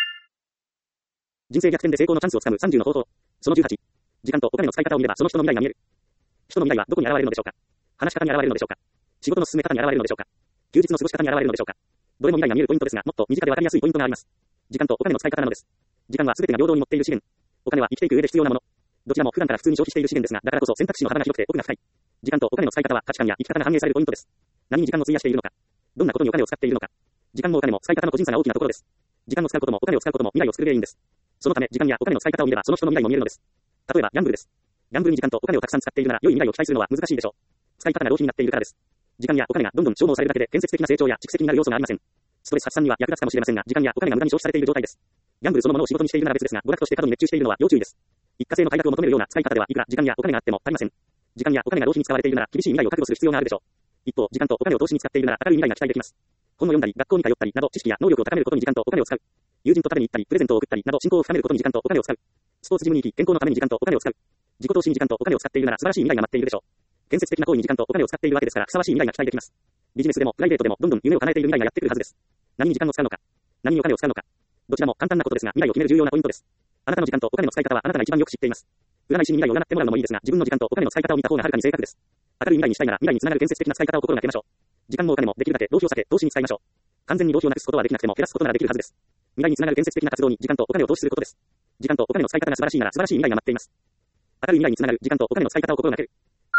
人生逆転で成功のチャンスをつかむさんじゅうの方法。そのじゅうはち。時間とお金の使い方を見ればその人の未来が見える。人の未来はどこに現れるのでしょうか。話し方に現れるのでしょうか。仕事の進め方に現れるのでしょうか。休日の過ごし方に現れるのでしょうか。どれも未来が見えるポイントですがもっと身近でわかりやすいポイントがあります。時間とお金の使い方なのです。時間は全てが平等に持っている資源。お金は生きていく上で必要なもの。どちらも普段から普通に消費している資源ですがだからこそ選択肢の幅が広くて奥が深い。時間とお金の使い方は価値観や生き方が反映されるポイントです。何に時間を費やしているのか。どんなことにお金を使っているのか。時間もお金も使い方の個人差が大きなところです。時間を使うこともお金を使うことも未来を作る原因です。そのため時間やお金の使い方を見ればその人の未来も見えるのです。例えばギャンブルです。ギャンブルに時間とお金をたくさん使っているなら良い未来を期待するのは難しいでしょう。使い方が浪費になっているからです。時間やお金がどんどん消耗されるだけで建設的な成長や蓄積になる要素がありません。ストレス発散には役立つかもしれませんが時間やお金が無駄に消費されている状態です。ギャンブルそのものを仕事にしているなら別ですが娯楽として過度に熱中しているのは要注意です。一過性の快楽を求めるような使い方ではいくら時間やお金があっても足りません。時間やお金が浪費に使われているなら厳しい未来を覚悟する必要があるでしょう。一方、時間とお金を投資に使っているなら明るい未来が期待できます。本を読んだり、学校に通ったりなど知識や能力を高めることに時間とお金を使う。友人と食べに行ったり、プレゼントを送ったりなど親交を深めることに時間とお金を使う。スポーツジムに行き、健康のために時間とお金を使う。自己投資に時間とお金を使っているなら素晴らしい未来が待っているでしょう。建設的な行為に時間とお金を使っているわけですからふさわしい未来が期待できます。ビジネスでもプライベートでもどんどん夢を叶えている未来がやってくるはずです。何に時間を使うのか、何にお金を使うのか。どちらも簡単なことですが未来を決める重要なポイントです。あなたの時間とお金の使い方はあなたが一番よく知っています。占い師に未来を占ってもらうのもいいですが自分の時間とお金の使い方を見た方がはるかに正確です。明るい未来にしたいなら未来につながる建設的な使い方を心がけましょう。時間もお金もできるだけ浪費を避け投資に使いましょう。完全に浪費をなくすことはできなくても減らすことならできるはずです。 未来につながる建設的な活動に時間とお金を投資することです。時間とお金の使い方が素晴らしいなら素晴らしい未来が待っています。明るい未来につながる時間とお金の使い方を心がける。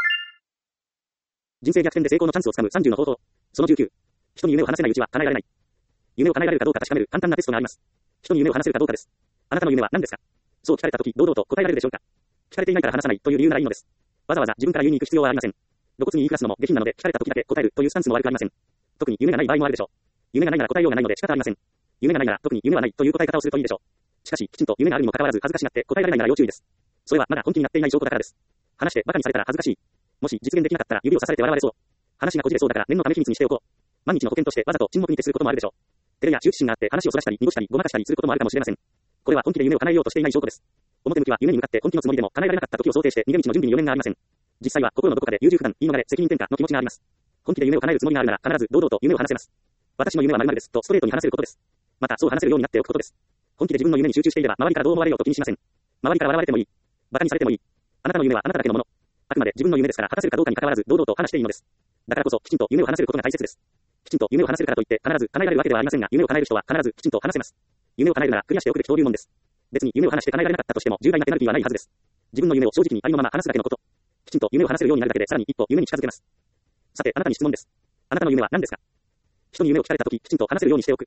人生逆転で成功のチャンスをつかむさんじゅうの方法。そのじゅうきゅう。人に夢を話せないうちは叶えられない。夢を叶えられるかどうか確かめる簡単なテストがあります。人に夢を話せるかどうかです。あなたの夢は何ですか？そう聞かれたとき、堂々と答えられるでしょうか？聞かれていないから話さないという理由ならいいのです。わざわざ自分から言いに行く必要はありません。露骨に言いふらすのも下品なので、聞かれたときだけ答えるというスタンスも悪くありません。特に夢がない場合もあるでしょう。夢がないなら答えようがないので仕方ありません。夢がないなら特に夢はないという答え方をするといいでしょう。しかし、きちんと夢があるにもかかわらず恥ずかしがって答えられないなら要注意です。それはまだ本気になっていない証拠だからです。話して馬鹿にされたら恥ずかしい。もし実現できなかったら指をさされて笑われそう。話がこじれそうだから念のため秘密にしておこう。万日の保険としてわざと沈黙に徹することもあるでしょう。照れや羞恥心があって話をそらしたり濁したりごまかしたりすることもあるかもしれません。これは本気で夢を叶えようとしていない証拠です。表向きは夢に向かって本気のつもりでも叶えられなかった時を想定して逃げ道の準備に余念がありません。実際は心のどこかで優柔不断、言い逃れ、責任転嫁の気持ちがあります。本気で夢を叶えるつもりがあるなら必ず堂々と夢を話せます。私の夢は〇〇ですとストレートに話せることです。またそう話せるようになっておくことです。本気で自分の夢に集中していれば周りからどう思われようと気にしません。周りから笑われてもいい。馬鹿にされてもいい。あなたの夢はあなただけのもの。あくまで自分の夢ですから果たせるかどうかに関わらず堂々と話していいのです。だからこそきちんと夢を話せることが大切です。きちんと夢を話せるからといって必ず叶えられるわけではありませんが、夢を叶える人は必ずきちんと話せます。夢を叶えるならクリアしておくべき登竜門です。別に夢を話して叶えられなかったとしても重大なペナルティはないはずです。自分の夢を正直にありのまま話すだけのこと。きちんと夢を話せるようになるだけでさらに一歩夢に近づけます。さてあなたに質問です。あなたの夢は何ですか？人に夢を聞かれたとききちんと話せるようにしておく。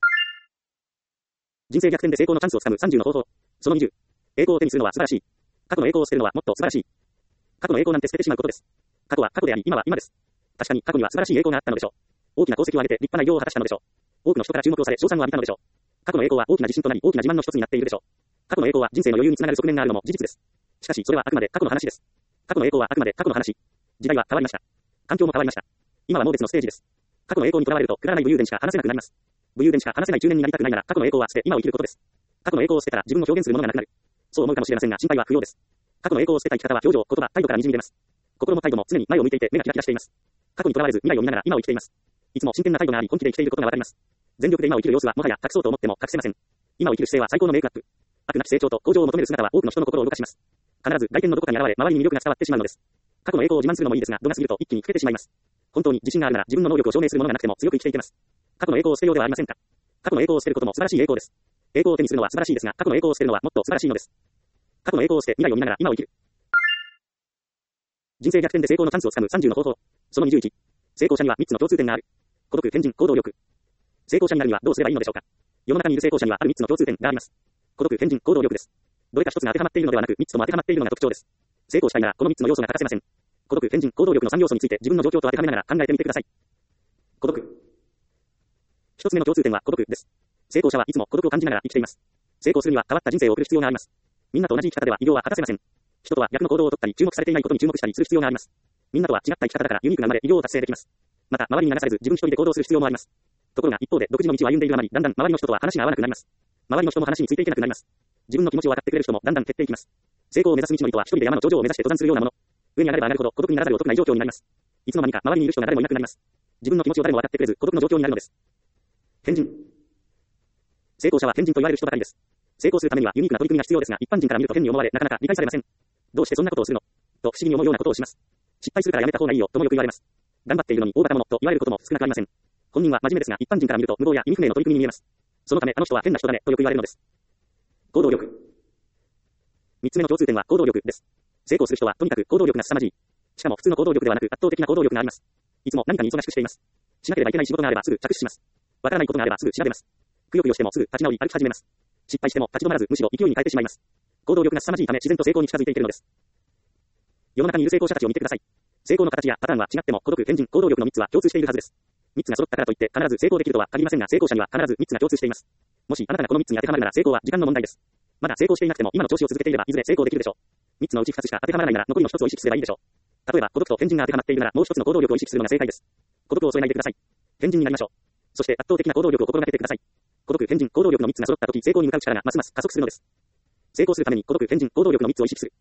人生逆転で成功のチャンスをつかむさんじゅうの方法。そのにじゅう。栄光を手にするのは素晴らしい。過去の栄光を捨てるのはもっと素晴らしい。過去の栄光なんて捨ててしまうことです。過去は過去であり今は今です。確かに過去には素晴らしい栄光があったのでしょう。大きな功績を上げて立派な偉業を果たしたのでしょう。多くの人から注目をされ称賛を浴びたのでしょう。過去の栄光は大きな自信となり大きな自慢の一つになっているでしょう。過去の栄光は人生の余裕につながる側面があるのも事実です。しかしそれはあくまで過去の話です。過去の栄光はあくまで過去の話。時代は変わりました。環境も変わりました。今はもう別のステージです。過去の栄光にとらわれるとくだらない武勇伝しか話せなくなります。武勇伝しか話せない中年になりたくないなら過去の栄光は捨て今を生きることです。過去の栄光を捨てたら自分を表現するものがなくなる。そう思うかもしれませんが心配は不要です。過去の栄光を捨てた生き方は表情、言葉、態度から滲み出ます。心も態度も常に前を向いていて目がキラキラしています。過去にとらわれず未来を見ながら今を生きています。いつも真剣な態度があり本気で生きていることがわかります。全力で今を生きる様子はもはや隠そうと思っても隠せません。今を生きる姿勢は最高のメイクアップ。飽くなき成長と向上を求める姿は多くの人の心を動かします。必ず外見のどこかに現れ周りに魅力が伝わってしまうのです。過去の栄光を自慢するのもいいですが度が過ぎると一気に老けてしまいます。本当に自信があるなら自分の能力を証明するものがなくても強く生きていけます。過去の栄光を捨てようではありませんか。過去の栄光を捨てることも素晴らしい栄光です。栄光を手にするのは素晴らしいですが過去の栄光を捨てるのはもっと素晴らしいのです。過去の栄光を捨て未来を見ながら今を生きる。人生逆転で成功のチャンスをつかむさんじゅうの方法。そのにじゅういち。成功者にはみっつの共通点がある。孤独、天神、行動力。成功者になるにはどうすればいいのでしょうか。世の中にいる成功者にはあるみっつの共通点があります。孤独、天神、行動力です。どれか一つが当てはまっているのではなくみっつとも当てはまっているのが特徴です。成功したいならこのみっつの要素が欠かせません。孤独、天神、行動力のさん要素について自分の状況と当てはめながら考えてみてください。孤独。一つ目の共通点は孤独です。成功者はいつも孤独を感じながら生きています。成功するには変わった人生を送る必要があります。みんなと同じ生き方では偉業は果たせません。人とは逆の行動をとったり注目されていないことに注目したりする必要があります。みんなとは違った生き方だからユニークなまで偉業を達成できます。また周りに流されず自分一人で行動する必要もあります。ところが一方で独自の道を歩んでいるあまりだんだん周りの人とは話が合わなくなります。周りの人も話についていけなくなります。自分の気持ちを分かってくれる人もだんだん減っていきます。成功を目指す道のりとは一人で山の頂上を目指して登山するようなもの。上に上がれば上がるほど孤独にならざるを得ない状況になります。いつの間にか周りにいる人が誰もいなくなります。自分の気持ちを誰も分かってくれず孤独の状況になるのです。天神。成功者は天神と言われる人ばかりです。成功するためにはユニークな取り組みが必要ですが一般人から見ると変に思われなかなか理解されません。どうしてそんなことをするのと不思議に思うようなことをします。失敗するからやめた方がいいよともよく言われます。頑張っているのに大型者と言われることも少なくありません。本人は真面目ですが一般人から見ると無謀や意味不明の取り組みに見えます。そのためあの人は変な人だねとよく言われるのです。行動力。三つ目の共通点は行動力です。成功する人はとにかく行動力が凄まじい。しかも普通の行動力ではなく圧倒的な行動力があります。いつも何かに忙しくしています。しなければいけない仕事があればすぐ着手します。わからないことがあればすぐ調べます。くよくよしてもすぐ立ち直り歩き始めます。失敗しても立ち止まらずむしろ勢いに変えてしまいます。行動力が凄まじいため自然と成功に近づいていけるのです。世の中にいる成功者たちを見てください。成功の形やパターンは違っても孤独、天神、行動力のみっつは共通しているはずです。みっつが揃ったからといって必ず成功できるとは限りませんが成功者には必ずみっつが共通しています。もしあなたがこのみっつに当てはまるなら成功は時間の問題です。まだ成功していなくても今の調子を続けていればいずれ成功できるでしょう。みっつのうちふたつしか当てはまらないなら残りのひとつを意識すればいいでしょう。例えば孤独と天神が当てはまっているならもうひとつの行動力を意識するのが正解です。孤独を添えないでください。天神になりましょう。そして圧倒的な行動力を心がけてください。孤独、天神、行動力のみっつが揃った時成功に向かう力がますます加速するのです。成功するために孤独、天神、行動力のみっつを意識する。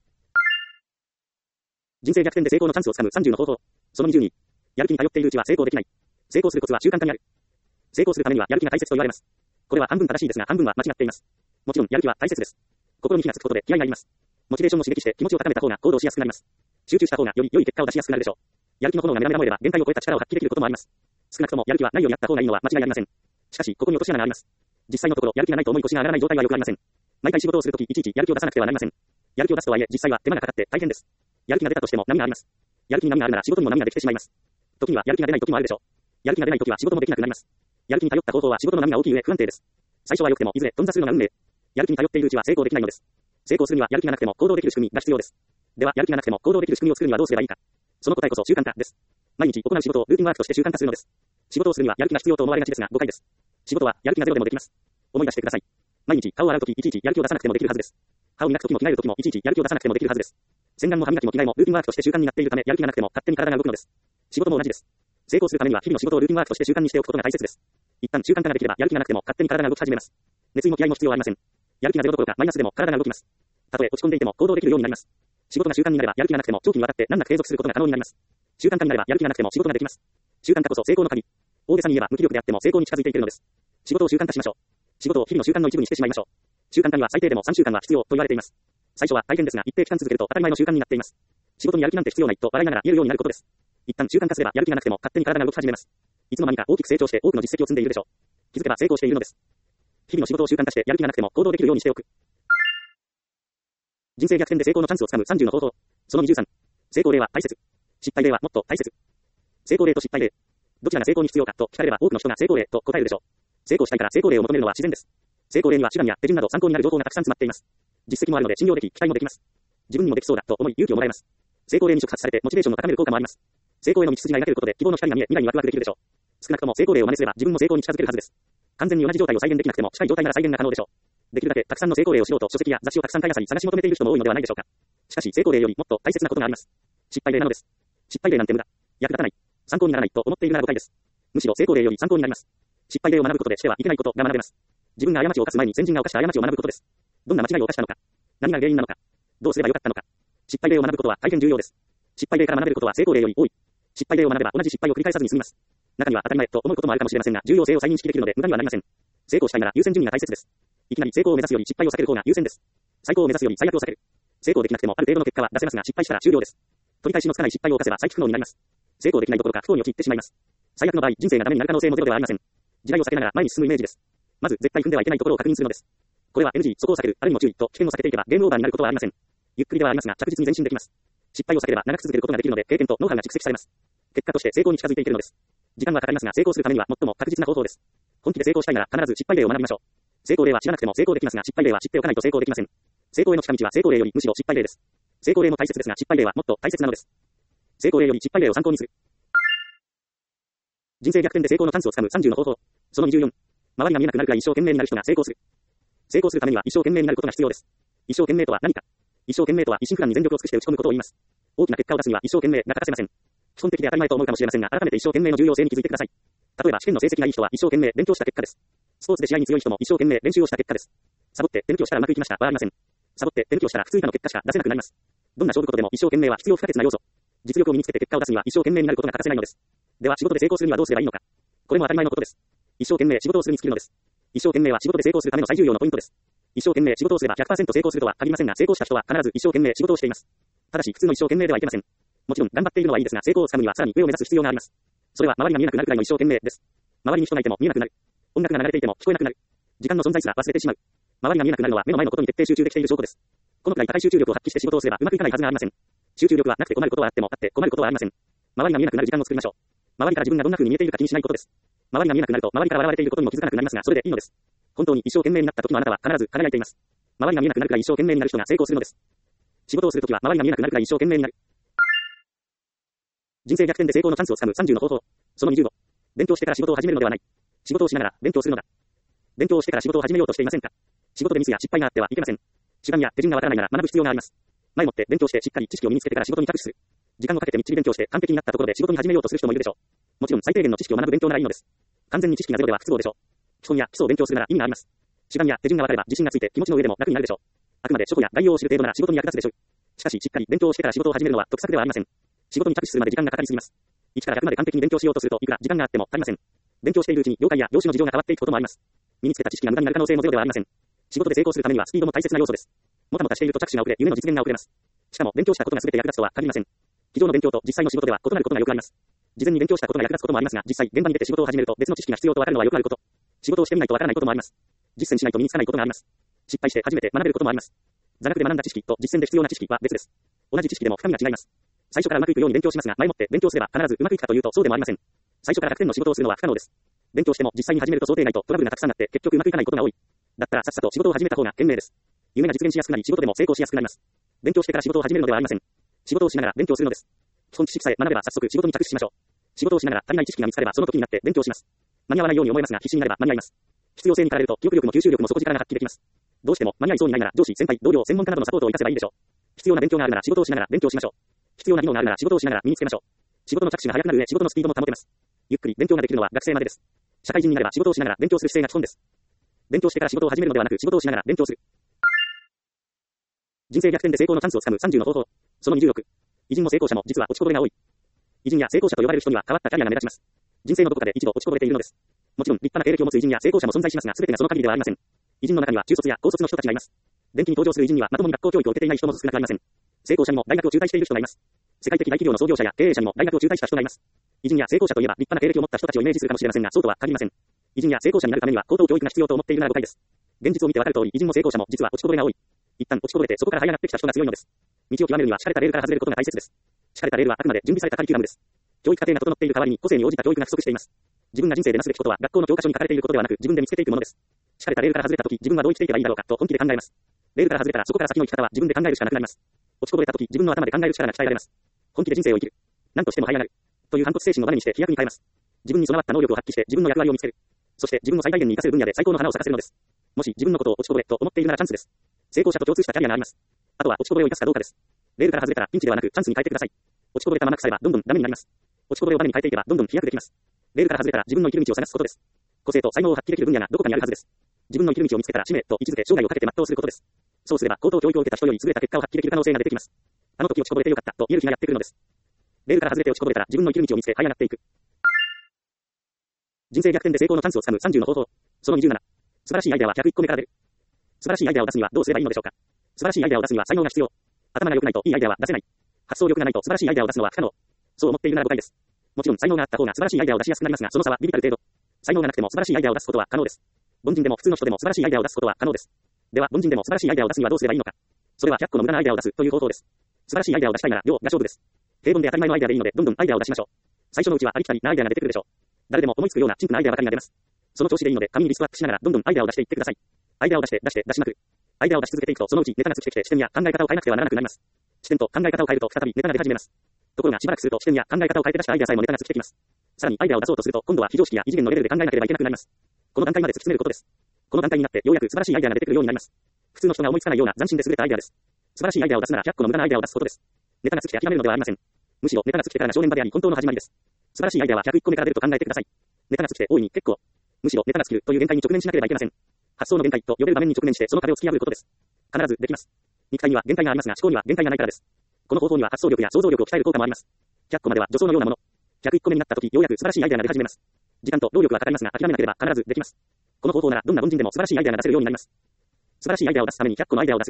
人生逆転で成功のチャンスをつかむさんじゅうの方法。そのにじゅうに。やる気に頼っているうちは成功できない。成功するコツは習慣化にある。成功するためにはやる気が大切と言われます。これは半分正しいですが半分は間違っています。もちろんやる気は大切です。心に火がつくことで気合がいります。モチベーションを刺激して気持ちを高めた方が行動しやすくなります。集中した方がより良い結果を出しやすくなるでしょう。やる気の炎がメラメラ燃えれば限界を超えた力を発揮できることもあります。少なくともやる気はないようにやった方がいいのは間違いありません。しかしここに落とし穴があります。 実際のところ、やる気がないと思い越しが上がらない状態はよくありません。毎回仕事をするとき、いちいちやる気を出さなくてはなりません。やる気を出すとはいえ、実際は手間がかかって大変です。やる気が出たとしても波があります。やる気に波があるなら仕事にも波ができてしまいます。時にはやる気が出ない時もあるでしょう。やる気が出ない時は仕事もできなくなります。やる気に頼った方法は仕事の波が大きい上不安定です。最初は良くてもいずれ頓挫するのが運命。やる気に頼っているうちは成功できないのです。成功するにはやる気がなくても行動できる仕組みが必要です。では、やる気がなくても行動できる仕組みを作るにはどうすればいいか。その答えこそ習慣化です。毎日行う仕事をルーティンワークとして習慣化するのです。仕事をするにはやる気が必要と思われがちですが誤解です。仕事はやる気がゼロでもできます。思い出してください。毎日顔を洗うときいちいちやる気を出さなくてもできるはずです。歯を磨くときも着替えるときもいちいちやる気を出さなくてもできるはずです。洗顔も歯磨きも着替えもルーティンワークとして習慣になっているためやる気がなくても勝手に体が動くのです。仕事も同じです。成功するためには日々の仕事をルーティンワークとして習慣にしておくことが大切です。一旦習慣化ができればやる気がなくても勝手に体が動き始めます。熱意も気合も必要ありません。やる気がゼロどころかマイナスでも体が動きます。たとえ落ち込んでいても行動できるようになります。仕事が習慣になればやる気がなくても長期にわたって難なく継続することが可能になります。習慣化になればやる気がなくても仕事ができます。習慣化こそ成功の鍵。大げさに言えば無気力であっても成功に近づいていけるのです。仕事を習慣化しましょう。仕事を日々の習慣の一部にしてしまいましょう。習慣化には最低でもさんしゅうかんは必要と言われています。最初は大変ですが一定期間続けると当たり前の習慣になっています。仕事にやる気なんて必要ないと笑いながら言えるようになることです。一旦習慣化すればやる気がなくても勝手に体が動き始めます。いつの間にか大きく成長して多くの実績を積んでいるでしょう。気づけば成功しているのです。日々の仕事を習慣化してやる気がなくても行動できるようにしておく。人生逆転で成功のチャンスをつかむさんじゅうの方法。そのにじゅうさん。成功例は大切。失敗例はもっと大切。成功例と失敗例。どちらが成功に必要かと聞かれれば多くの人が成功例と答えるでしょう。成功したいから成功例を求めるのは自然です。成功例には手段や手順など参考になる情報がたくさん詰まっています。実績もあるので信用でき、期待もできます。自分にもできそうだと思い勇気をもらえます。成功例に触発されてモチベーションを高める効果もあります。成功への道筋が描けることで希望の光が見え、未来にワクワクできるでしょう。少なくとも成功例を真似すれば自分も成功に近づけるはずです。完全に同じ状態を再現できなくても近い状態なら再現が可能でしょう。できるだけたくさんの成功例を知ろうと書籍や雑誌をたくさん買い漁り探し求めている人も多いのではないでしょうか。しかし成功例よりもっと大切なことがあります。失敗例なのです。失敗例なんて無駄、役立たない、参考にならないと思っているなら誤解です。むしろ成功例より参考になります。失敗例を学ぶことでしてはいけないことが学べます。自分が過ちを犯す前に先人が犯した過ちを学ぶことです。どんな間違いを犯したのか、何が原因なのか、どうすればよかったのか。失敗例を学ぶことは大変重要です。失敗例から学べることは成功例より多い。失敗例を学べば同じ失敗を繰り返さずに済みます。中には当たり前と思うこともあるかもしれませんが、重要性を再認識できるので無駄にはなりません。成功したいなら優先順位が大切です。いきなり成功を目指すより失敗を避ける方が優先です。最高を目指すより最悪を避ける。成功できなくてもある程度の結果は出せますが失敗したら終了です。取り返しのつかない失敗を犯せば再起不能になります。成功できないどころか不幸に陥ってしまいます。最悪の場合、人生がダメになる可能性もゼロではありません。時代を避けながら前に進むイメージです。まず絶対踏んではいけないところを確認するのです。これは エヌジー、そこを避ける、あるいは注意と危険を避けていけばゲームオーバーになることはありません。ゆっくりではありますが着実に前進できます。失敗を避ければ長く続けることができるので経験とノウハウが蓄積されます。結果として成功に近づいていけるのです。時間はかかりますが成功するためには最も確実な方法です。本気で成功したいなら必ず失敗例を学びましょう。成功例は知らなくても成功できますが失敗例は知っておかないと成功できません。成功への近道は成功例よりむしろ失敗例です。成功例も大切ですが失敗例はもっと大切なのです。成功例より失敗例を参考にする。人生逆転で成功のチャンスをつかむさんじゅうの方法。そのにじゅうよん。周りが見えなくなるくらい一生懸命になる人が成功する。成功するためには一生懸命になることが必要です。一生懸命とは何か。一生懸命とは一心不乱に全力を尽くして打ち込むことを言います。大きな結果を出すには一生懸命が欠かせません。基本的で当たり前と思うかもしれませんが、改めて一生懸命の重要性に気づいてください。例えば試験の成績がいい人は一生懸命勉強した結果です。スポーツで試合に強い人も一生懸命練習をした結果です。サボって手抜きをしたらうまくいきましたはありません。サボって手抜きをしたら普通以下の結果しか出せなくなります。どんな勝負事でも一生懸命は必要不可欠な要素。実力を身につけて結果を出すには一生懸命になることが欠かせないのです。では仕事で成功するにはどうすればいいのか。これも当たり前のことです。一生懸命仕事をするに尽きるのです。一生懸命は仕事で成功するための最重要のポイントです。一生懸命仕事をすれば ひゃくパーセント 成功するとは限りませんが、成功した人は必ず一生懸命仕事をしています。ただし普通の一生懸命ではいけません。もちろん頑張っているのはいいですが、成功をつかむにはさらに上を目指す必要があります。それは周りが見えなくなるくらいの一生懸命です。周りに人がいても見えなくなる。音楽が流れていても聞こえなくなる。時間の存在すら忘れてしまう。周りが見えなくなるのは目の前のことに徹底集中できている証拠です。このくらい高い集中力を発揮して仕事をすればうまくいかないはずがありません。集中力はなくて困ることはあってもあって困ることはありません。周りが見えなくなる時間を作りましょう。周りから自分がどんな風に見えているか気にしないことです。周りが見えなくなると周りから笑われていることにも気づかなくなりますが、それでいいのです。本当に一生懸命になった時のあなたは必ず輝いています。周りが見えなくなるくらい一生懸命になる人が成功するのです。仕事をするときは周りが見えなくなるくらい一生懸命になる。人生逆転で成功のチャンスをつかむさんじゅうの方法。そのにじゅうご。勉強してから仕事を始めるのではない。仕事をしながら勉強するのだ。勉強をしてから仕事を始めようとしていませんか。仕事でミスや失敗があってはいけません。手段や手順がわからないなら学ぶ必要があります。前もって勉強してしっかり知識を身につけてから仕事に着手する。時間をかけてみっちり勉強して完璧になったところで仕事に始めようとする人もいるでしょう。もちろん最低限の知識を学ぶ勉強ならいいのです。完全に知識がゼロでは不都合でしょう。基本や基礎を勉強するなら意味があります。手段や手順がわかれば自信がついて気持ちの上でも楽になるでしょう。あくまで初歩や概要を知る程度なら仕事に役立つでしょう。しかししっかり勉強してから仕事を始めるのは得策ではありません。仕事に着手するまで時間がかかりすぎます。いちからひゃくまで完璧に勉強しようとするといくら時間があっても足りません。勉強しているうちに業界や業種の事情が変わっていくこともあります。身につけた知識が無駄になる可能性もゼロではありません。仕事で成功するためにはスピードも大切な要素です。もたもたしていると着手が遅れ、夢の実現が遅れます。しかも勉強したことが全て役立つとは限りません。机上の勉強と実際の仕事では異なることがよくあります。事前に勉強したことが役立つこともありますが、実際現場に出て仕事を始めると別の知識が必要とわかるのはよくあること。仕事をしてみないとわからないこともあります。 実践しないと身につかないことがあります。失敗して初めて学べることもあります。座学で学んだ知識と実践で必要な知識は別です。同じ知識でも深みが違います。最初からうまくいくように勉強しますが、前もって勉強すれば必ずうまくいくかというとそうでもありません。最初からひゃくてんの仕事をするのは不可能です。勉強しても実際に始めると想定内とトラブルがたくさんあって結局うまくいかないことが多い。だったらさっさと仕事を始めた方が賢明です。夢が実現しやすくなり仕事でも成功しやすくなります。勉強してから仕事を始めるのではありません。仕事をしながら勉強するのです。基本知識さえ学べば早速仕事に着手しましょう。仕事をしながら足りない知識が見つかればその時になって勉強します。間に合わないように思えますが必死になれば間に合います。必要性に駆られると記憶力も吸収力も底力が発揮できます。どうしても間に合いそうにないなら上司、先輩、同僚、専門家などのサポートを活かせばいいでしょう。必要な勉強があるなら仕事をしながら勉強しましょう。必要な技能があるなら仕事をしながら身につけましょう。仕事の着手が早くなる上仕事のスピードも保てます。ゆっくり勉強ができるのは学生までです。社会人になれば仕事をしながら勉強する姿勢が基本です。勉強してから仕事を始めるのではなく仕事をしながら勉強する。人生逆転で成功のチャンスをつかむさんじゅうの方法。そのにじゅうろく。偉人も成功者も実は落ちこぼれが多い。偉人や成功者と呼ばれる人には変わったキャリアが目立ちます。人生のどこかで一度落ちこぼれているのです。もちろん立派な経歴を持つ偉人や成功者も存在しますが、全てがその限りではありません。偉人の中には中卒や高卒の人たちがいます。伝記に登場する偉人にはまともに学校教育を受けていない人も少なくありません。成功者にも大学を中退している人がいます。世界的大企業の創業者や経営者にも大学を中退した人がいます。偉人や成功者といえば立派な経歴を持った人たちをイメージするかもしれませんが、そうとは限りません。偉人や成功者になるためには高等教育が必要と思っているなら誤解です。現実を見てわかる通り、偉人も成功者も実は落ちこぼれが多い。一旦落ちこぼれてそこから這い上がってきた人が強いのです。道を極めるには敷かれたレールから外れることが大切です。敷かれたレールはあくまで準備されたカリキュラムです。教育課程が整っている代わりに個性に応じた教育が不足しています。自分が人生でなすべきことは学校の教科書に書かれていることではなく自分で見つけていくものです。敷かれたレールから外れたとき自分はどう生きていけばいいだろうかと本気で考えます。レールから外れたらそこから先の生き方は自分で考えるしかなくなります。落ちこぼれたとき自分の頭で考える力が鍛えられます。本気で人生を生きる。何としても這い上がる。という反骨精神をバネにして飛躍に変えます。自分に備わった能力を発揮して自分の役割を見つける。そして自分を最大限に活かせる分野で最高の花を咲かせるのです。もし自分のことを落ちこぼれと思っているならチャンスです。成功者と共通したキャリアがあります。あとは落ちこぼれを生かすかどうかです。レールから外れたらピンチではなくチャンスに変えてください。落ちこぼれたまま腐ればどんどんダメになります。落ちこぼれをバネに変えていけばどんどん飛躍できます。レールから外れたら自分の生きる道を探すことです。個性と才能を発揮できる分野がどこかにあるはずです。自分の生きる道を見つけたら使命と位置づけ生涯をかけて全うすることです。そうすれば高等教育を受けた人より優れた結果を発揮できる可能性が出てきます。あの時落ちこぼれてよかったと言える日がやってくるのです。レールから外れて落ちこぼれたら自分の生きる道を見つけ這い上がっていく。人生逆転で成功のチャンスをつかむさんじゅうの方法。そのにじゅうなな。素晴らしいアイデアはひゃくいっこめから出る。素晴らしいアイデアを出すにはどうすればいいのでしょうか。素晴らしいアイデアを出すには才能が必要。頭が良くないといいアイデアは出せない。発想力がないと素晴らしいアイデアを出すのは不可能。そう思っているなら誤解です。もちろん才能があった方が素晴らしいアイデアを出しやすくなりますが、その差は微々たる程度。才能がなくても素晴らしいアイデアを出すことは可能です。凡人でも普通の人でも素晴らしいアイデアを出すことは可能です。では凡人でも素晴らしいアイデアを出すにはどうすればいいのか。それはひゃっこの無駄なアイデアを出すという方法です。素晴らしいアイデアを出したいなら量が勝負です。平凡で当たり前のアイデアでいいのでどんどんアイデアを出しましょう。最初のうちはありきたりなアイデアが出てくるでしょう。誰でも思いつくようなチンプなアイデアばかりが出ます。その調子でいいので紙にリストアップしながらどんどんアイデアを出していってください。アイデアを出して出して出しまくる。アイデアを出し続けていくとそのうちネタが尽きてきて視点や考え方を変えなくてはならなくなります。視点と考え方を変えると再びネタが出始めます。ところがしばらくすると視点や考え方を変えて出したアイデアさえもネタが尽きてきます。さらにアイデアを出そうとすると今度は非常識や異次元のレベルで考えなければいけなくなります。この段階まで突き詰めることです。この段階になってようやく素晴らしいアイデアが出てくるようになります。普通の人が思いつかないような斬新で優れたアイデアです。素晴らしいアイデアを出すならひゃっこの無駄なアイデアを出すことです。ネタが尽きて諦めるのではありません。むしろネタが尽きてからが正念場であり本当の始まりです。素晴らしいアイデアはひゃくいっこめから出ると考えてください。ネタが尽きて大いに結構。むしろネタが尽きるという限界に直面しなければいけません。発想の限界と呼べる場面に直面してその壁を突き破ることです。必ずできます。肉体には限界がありますが思考には限界がないからです。この方法には発想力や想像力を鍛える効果もあります。ひゃっこまでは助走のようなもの。ひゃくいっこめになった時ようやく素晴らしいアイデアが出始めます。時間と労力はかかりますが諦めなければ必ずできます。この方法ならどんな凡人でも素晴らしいアイデアが出せるようになります。素晴らしいアイデアを出すためにひゃっこのアイデアを出す。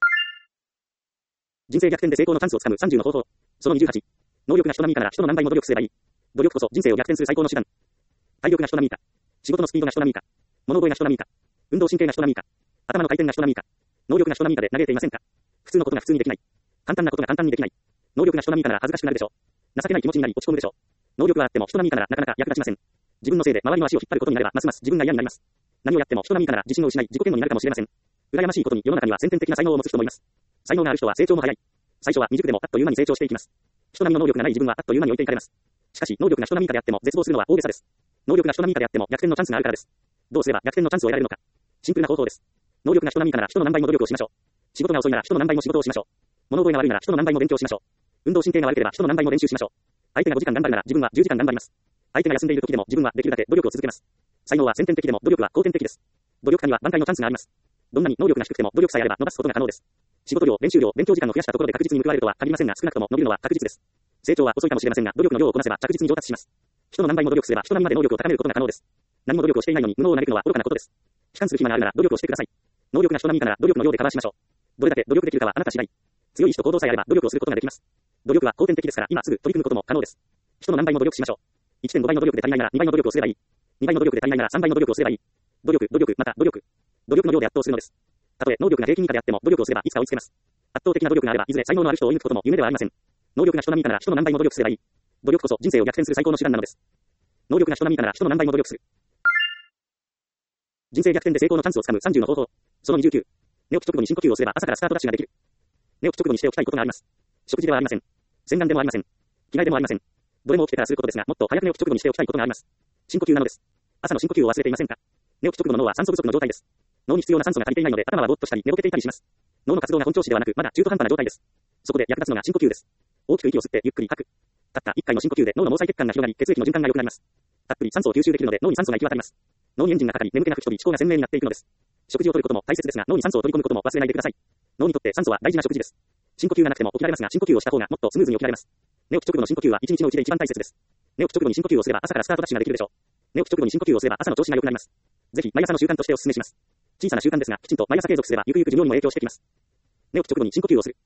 人生逆転で成功のチャンスをつかむさんじゅうの方法。そのにじゅうはち。能力が人並みかなら人の何倍も努力すればいい。努力こそ人生を逆転する最高の手段。体力が人並みか。仕事のスピードが人並みか。物覚えが人並みか。運動神経が人並みか。頭の回転が人並みか。能力が人並みかで嘆いていませんか。普通のことが普通にできない。簡単なことが簡単にできない。能力が人並みかなら恥ずかしくなるでしょう。情けない気持ちになり落ち込むでしょう。能力はあっても人並みかならなかなか役立ちません。自分のせいで周りの足を引っ張ることになればますます自分が嫌になります。何をやっても人並みかなら自信を失い自己嫌悪になるかもしれません。羨ましいことに世の中には先天的な才能を持つ人もいます。才能がある人は成長も早い。最初は未熟でもあっという間に成長していきます。人並みの能力がない自分はあっという間に置いていかれます。しかし能力が人並みかであっても絶望するのは大げさです。能力が人並みかであっても逆転のチャンスがあるからです。どうすれば逆転のチャンスを得られるのか。シンプルな方法です。能力が人並みかなら人の何倍も努力をしましょう。仕事が遅いなら人の何倍も仕事をしましょう。物覚えが悪いなら人の何倍も勉強しましょう。運動神経が悪ければ人の何倍も練習しましょう。相手がごじかん頑張るなら自分はじゅうじかん頑張ります。相手が休んでいる時でも自分はできるだけ努力を続けます。才能は先天的でも努力は後天的です。努力家には挽回のチャンスがあります。どんなに能力が低くても努力さえあれば伸ばすことが可能です。仕事量、練習量、勉強時間を増やしたところで確実に報われるとは限りませんが少なくとも伸びるのは確実です。成長は遅いかもしれませんが努力の量をこなせば着実に上達します。人の何倍も努力すれば人並みまで能力を高めることが可能です。何も努力をしていないのに無能を嘆くのは愚かなことです。悲観する暇があるなら努力をしてください。能力が人並みかなら努力の量でカバーしましょう。どれだけ努力できるかはあなた次第。強い意志と行動さえあれば努力をすることができます。努力は後天的ですから今すぐ取り組むことも可能です。人の何倍も努力しましょう。いってんご 倍の努力で足りないならにばいの努力をすればいい。にばいの努力で足りないならさんばいの努力をすればいい。努力、努力、また努力。 努力の量で圧倒するのです。たとえ能力が平均以下であっても努力をすればいつか追いつけます。圧倒的な努力があればいずれ才能のある人を追い抜くことも夢ではありません。能力が人並み以下なら人の何倍も努力すればいい。努力こそ人生を逆転する最高の手段なのです。能力が人並み以下なら人の何倍も努力する。人生逆転で成功のチャンスをつかむさんじゅうの方法。そのにじゅうきゅう。寝起き直後に深呼吸をすれば朝からスタートダッシュができる。寝起き直後にしておきたいことがあります。食事ではありません。洗顔でもありません。着替えでもありません。どれも起きてからすることですが、もっと早く寝起き直後にしておきたいことがあります。深呼吸なのです。朝の深呼吸を忘れていませんか？寝起き直後の脳は酸素不足の状態です。脳に必要な酸素が足りていないので頭はぼーっとしたり寝ぼけていたりします。脳の活動が本調子ではなく、まだ中途半端な状態です。そこで役立つのが深呼吸です。大きく息を吸ってゆっくり吐く。たったいっかいの深呼吸で脳の毛細血管が広がり、血液の循環が良くなります。たっぷり酸素を吸収できるので脳に酸素が行き渡ります。脳にエンジンがかかり眠気なく人々思考が鮮明になっていくのです。食事をとることも大切ですが、脳に酸素を取り込むことも忘れないでください。脳にとって酸素は大事な食事です。深呼吸がなくても起きられますが、深呼吸をした方がもっとスムーズに起きられます。寝起き直後の深呼吸は一日のうちで一番大切です。寝起き直後に深呼吸をすれば朝からスタートダッシュができるでしょう。寝起き直後に深呼吸をすれば朝の調子が良くなります。ぜひ毎朝の習慣としてお勧めします。小さな習慣ですが、きちんと毎朝継続すればゆくゆく寿命にも影響してきます。寝起き直後に深呼吸をする。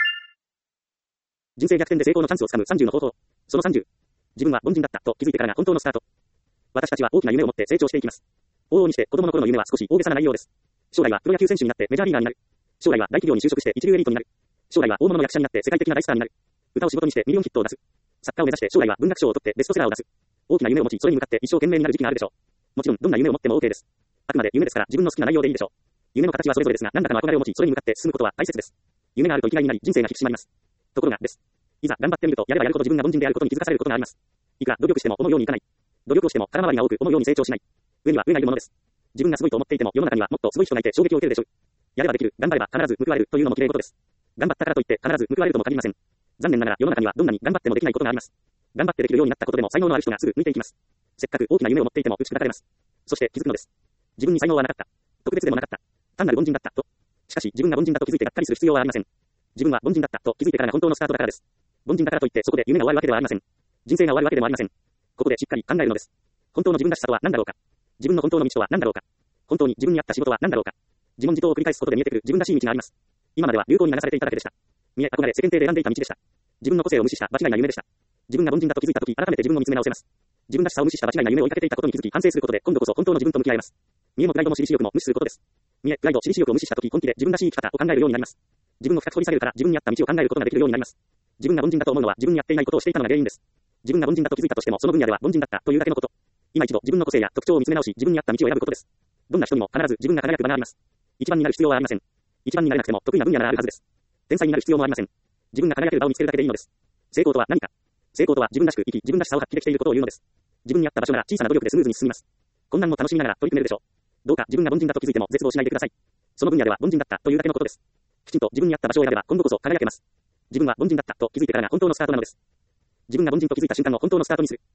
人生逆転で成功のチャンスをつかむさんじゅうの方法。そのさんじゅう。自分は凡人だったと気づいてからが本当のスタート。私たちは大きな夢を持って成長していきます。往々にして子供の頃の夢は少し大げさな内容です。将来はプロ野球選手になってメジャーリーガーになる。将来は大企業に就職して一流エリートになる。将来は大物の役者になって世界的な大スターになる。歌を仕事にしてミリオンヒットを出す。作家を目指して将来は文学賞を取ってベストセラーを出す。大きな夢を持ち、それに向かって一生懸命になる時期があるでしょう。もちろんどんな夢を持っても OK です。あくまで夢ですから自分の好きな内容でいいでしょう。夢の形はそれぞれですが、何らかの憧れを持ち、それに向かって進むことは大切です。夢があると生きがいになり、人生が引き締まります。ところがです。いざ頑張ってみると、やればやるほど自分が凡人であることに気づかされることがあります。いくら努力しても思うようにいかない。努力をしても空回りが多く思うように成長しない。上には上がいるものです。自分がすごいと思っていても世の中にはもっとすごい人がいて衝撃を受けるでしょう。やればできる、頑張れば必ず報われるというのも綺麗事です。頑張ったからといって必ず報われるとも限りません。残念ながら世の中にはどんなに頑張ってもできないことがあります。頑張ってできるようになったことでも才能のある人がすぐ抜いていきます。せっかく大きな夢を持っていても打ち砕かれます。そして気づくのです。自分に才能はなかった。特別でもなかった。単なる凡人だったと。しかし自分が凡人だと気づいてがっかりする必要はありません。自分は凡人だったと気づいてからが本当のスタートだからです。凡人だからといってそこで夢が終わるわけではありません。人生が終わるわけでもありません。ここでしっかり考えるのです。本当の自分らしさとは何だろうか。自分の本当の道とは何だろうか。本当に自分に合った仕事は何だろうか。自問自答を繰り返すことで見えてくる自分らしい道があります。今までは流行に流されていただけでした。見え憧れ世間体で選んでいた道でした。自分の個性を無視した場違いな夢でした。自分が凡人だと気づいたとき、改めて自分を見つめ直せます。自分らしさを無視した場違いな夢を追いかけていたことに気づき反省することで、今度こそ本当の自分と向き合えます。見えもプライドも私利私欲も無視することです。見え、プライド、私利私欲を無視したとき、本気で自分らしい生き方を考えるようになります。自分を深く掘り下げるから自分に合った道を考えることができるようになります。自分が凡人だと思うのは自分に合っていないことをしていたのが原因です。自分が凡人だと気づいたとしてもその分野では凡人だったというだけのこと。今一度自分の個性や特徴を見つめ直し、自分に合った道を選ぶことです。どんな人にも必ず自分が輝く場があります。一番になる必要はありません。一番になれなくても得意な分野ならあるはずです。天才になる必要もありません。自分が輝ける場を見つけるだけでいいのです。成功とは何か。成功とは自分らしく生き、自分らしさを発揮できていることを言うのです。自分に合った場所なら小さな努力でスムーズに進みます。困難も楽しみながら取り組めるでしょう。どうか自分が凡人だと気づいても絶望しないでください。その分野では凡人だったというだけのことです。きちんと自分に合った場所を選べば今度こそ輝けます。自分は凡人だったと気づいてからが本当のスタートなのです。自分が凡人と気づいた瞬間を本当のスタートにする。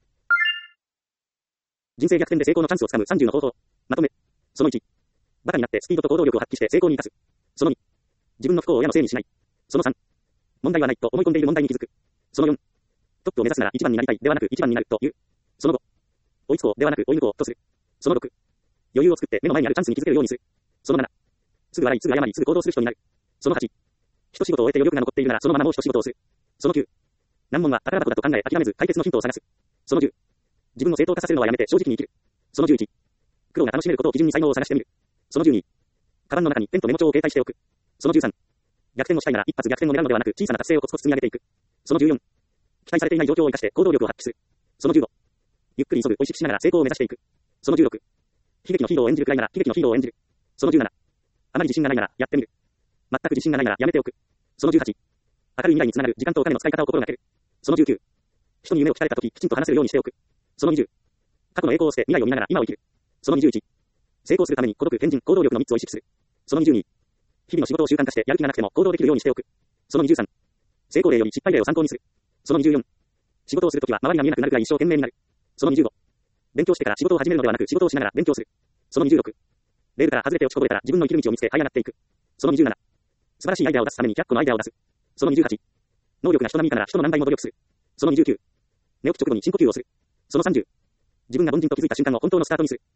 人生逆転で成功のチャンスをつかむさんじゅうの方法。まとめ。そのいち。バカになってスピードと行動力を発揮して成功に生かす。そのに。自分の不幸を親のせいにしない。そのさん。問題はないと思い込んでいる問題に気づく。そのよん。トップを目指すなら一番になりたいではなく一番になるという。そのご。追いつこうではなく追い抜こうとする。そのろく。余裕を作って目の前にあるチャンスに気づけるようにする。そのなな。すぐ笑い、すぐ謝り、すぐ行動する人になる。そのはち。一仕事を終えて余力が残っているならそのままもう一仕事をする。そのきゅう。難問は宝箱だと考え諦めず解決のヒントを探す。そのじゅう。自分を正当化させるのはやめて正直に生きる。そのじゅういち。苦労が楽しめることを基準に才能を探してみる。そのじゅうに。カバンの中にペンとメモ帳を携帯しておく。そのじゅうさん。逆転をしたいなら一発逆転を狙うのではなく小さな達成をコツコツ積み上げていく。そのじゅうよん。期待されていない状況を生かして行動力を発揮する。そのじゅうご。ゆっくり急ぐ、美味しくしながら成功を目指していく。そのじゅうろく。悲劇のヒーローを演じるくらいなら悲劇のヒーローを演じる。そのじゅうなな。あまり自信がないならやってみる。全く自信がないならやめておく。そのじゅうはち。明るい未来につながる時間とお金の使い方を心がける。そのじゅうきゅう。人に夢を聞かれたとききちんと話せるようにしておく。そのにじゅう。過去の栄光を捨て未来を見ながら今を生きる。そのにじゅういち。成功するために孤独、変人、行動力のみっつを意識する。そのにじゅうに。日々の仕事を習慣化してやる気がなくても行動できるようにしておく。そのにじゅうさん。成功例より失敗例を参考にする。そのにじゅうよん。仕事をするときは周りが見えなくなるくらい一生懸命になる。そのにじゅうご。勉強してから仕事を始めるのではなく仕事をしながら勉強する。そのにじゅうろく。レールから外れて落ちこぼれたら自分の生きる道を見つけ這い上がっていく。そのにじゅうなな。素晴らしいアイデアを出すためにひゃっこのアイデアを出す。そのにじゅうはち。能力が人並み以下なら人の何倍も努力する。そのにじゅうきゅう。寝起き直後に深呼吸をする。そのさんじゅう。自分が凡人と気づいた瞬間を本当のスタートにする。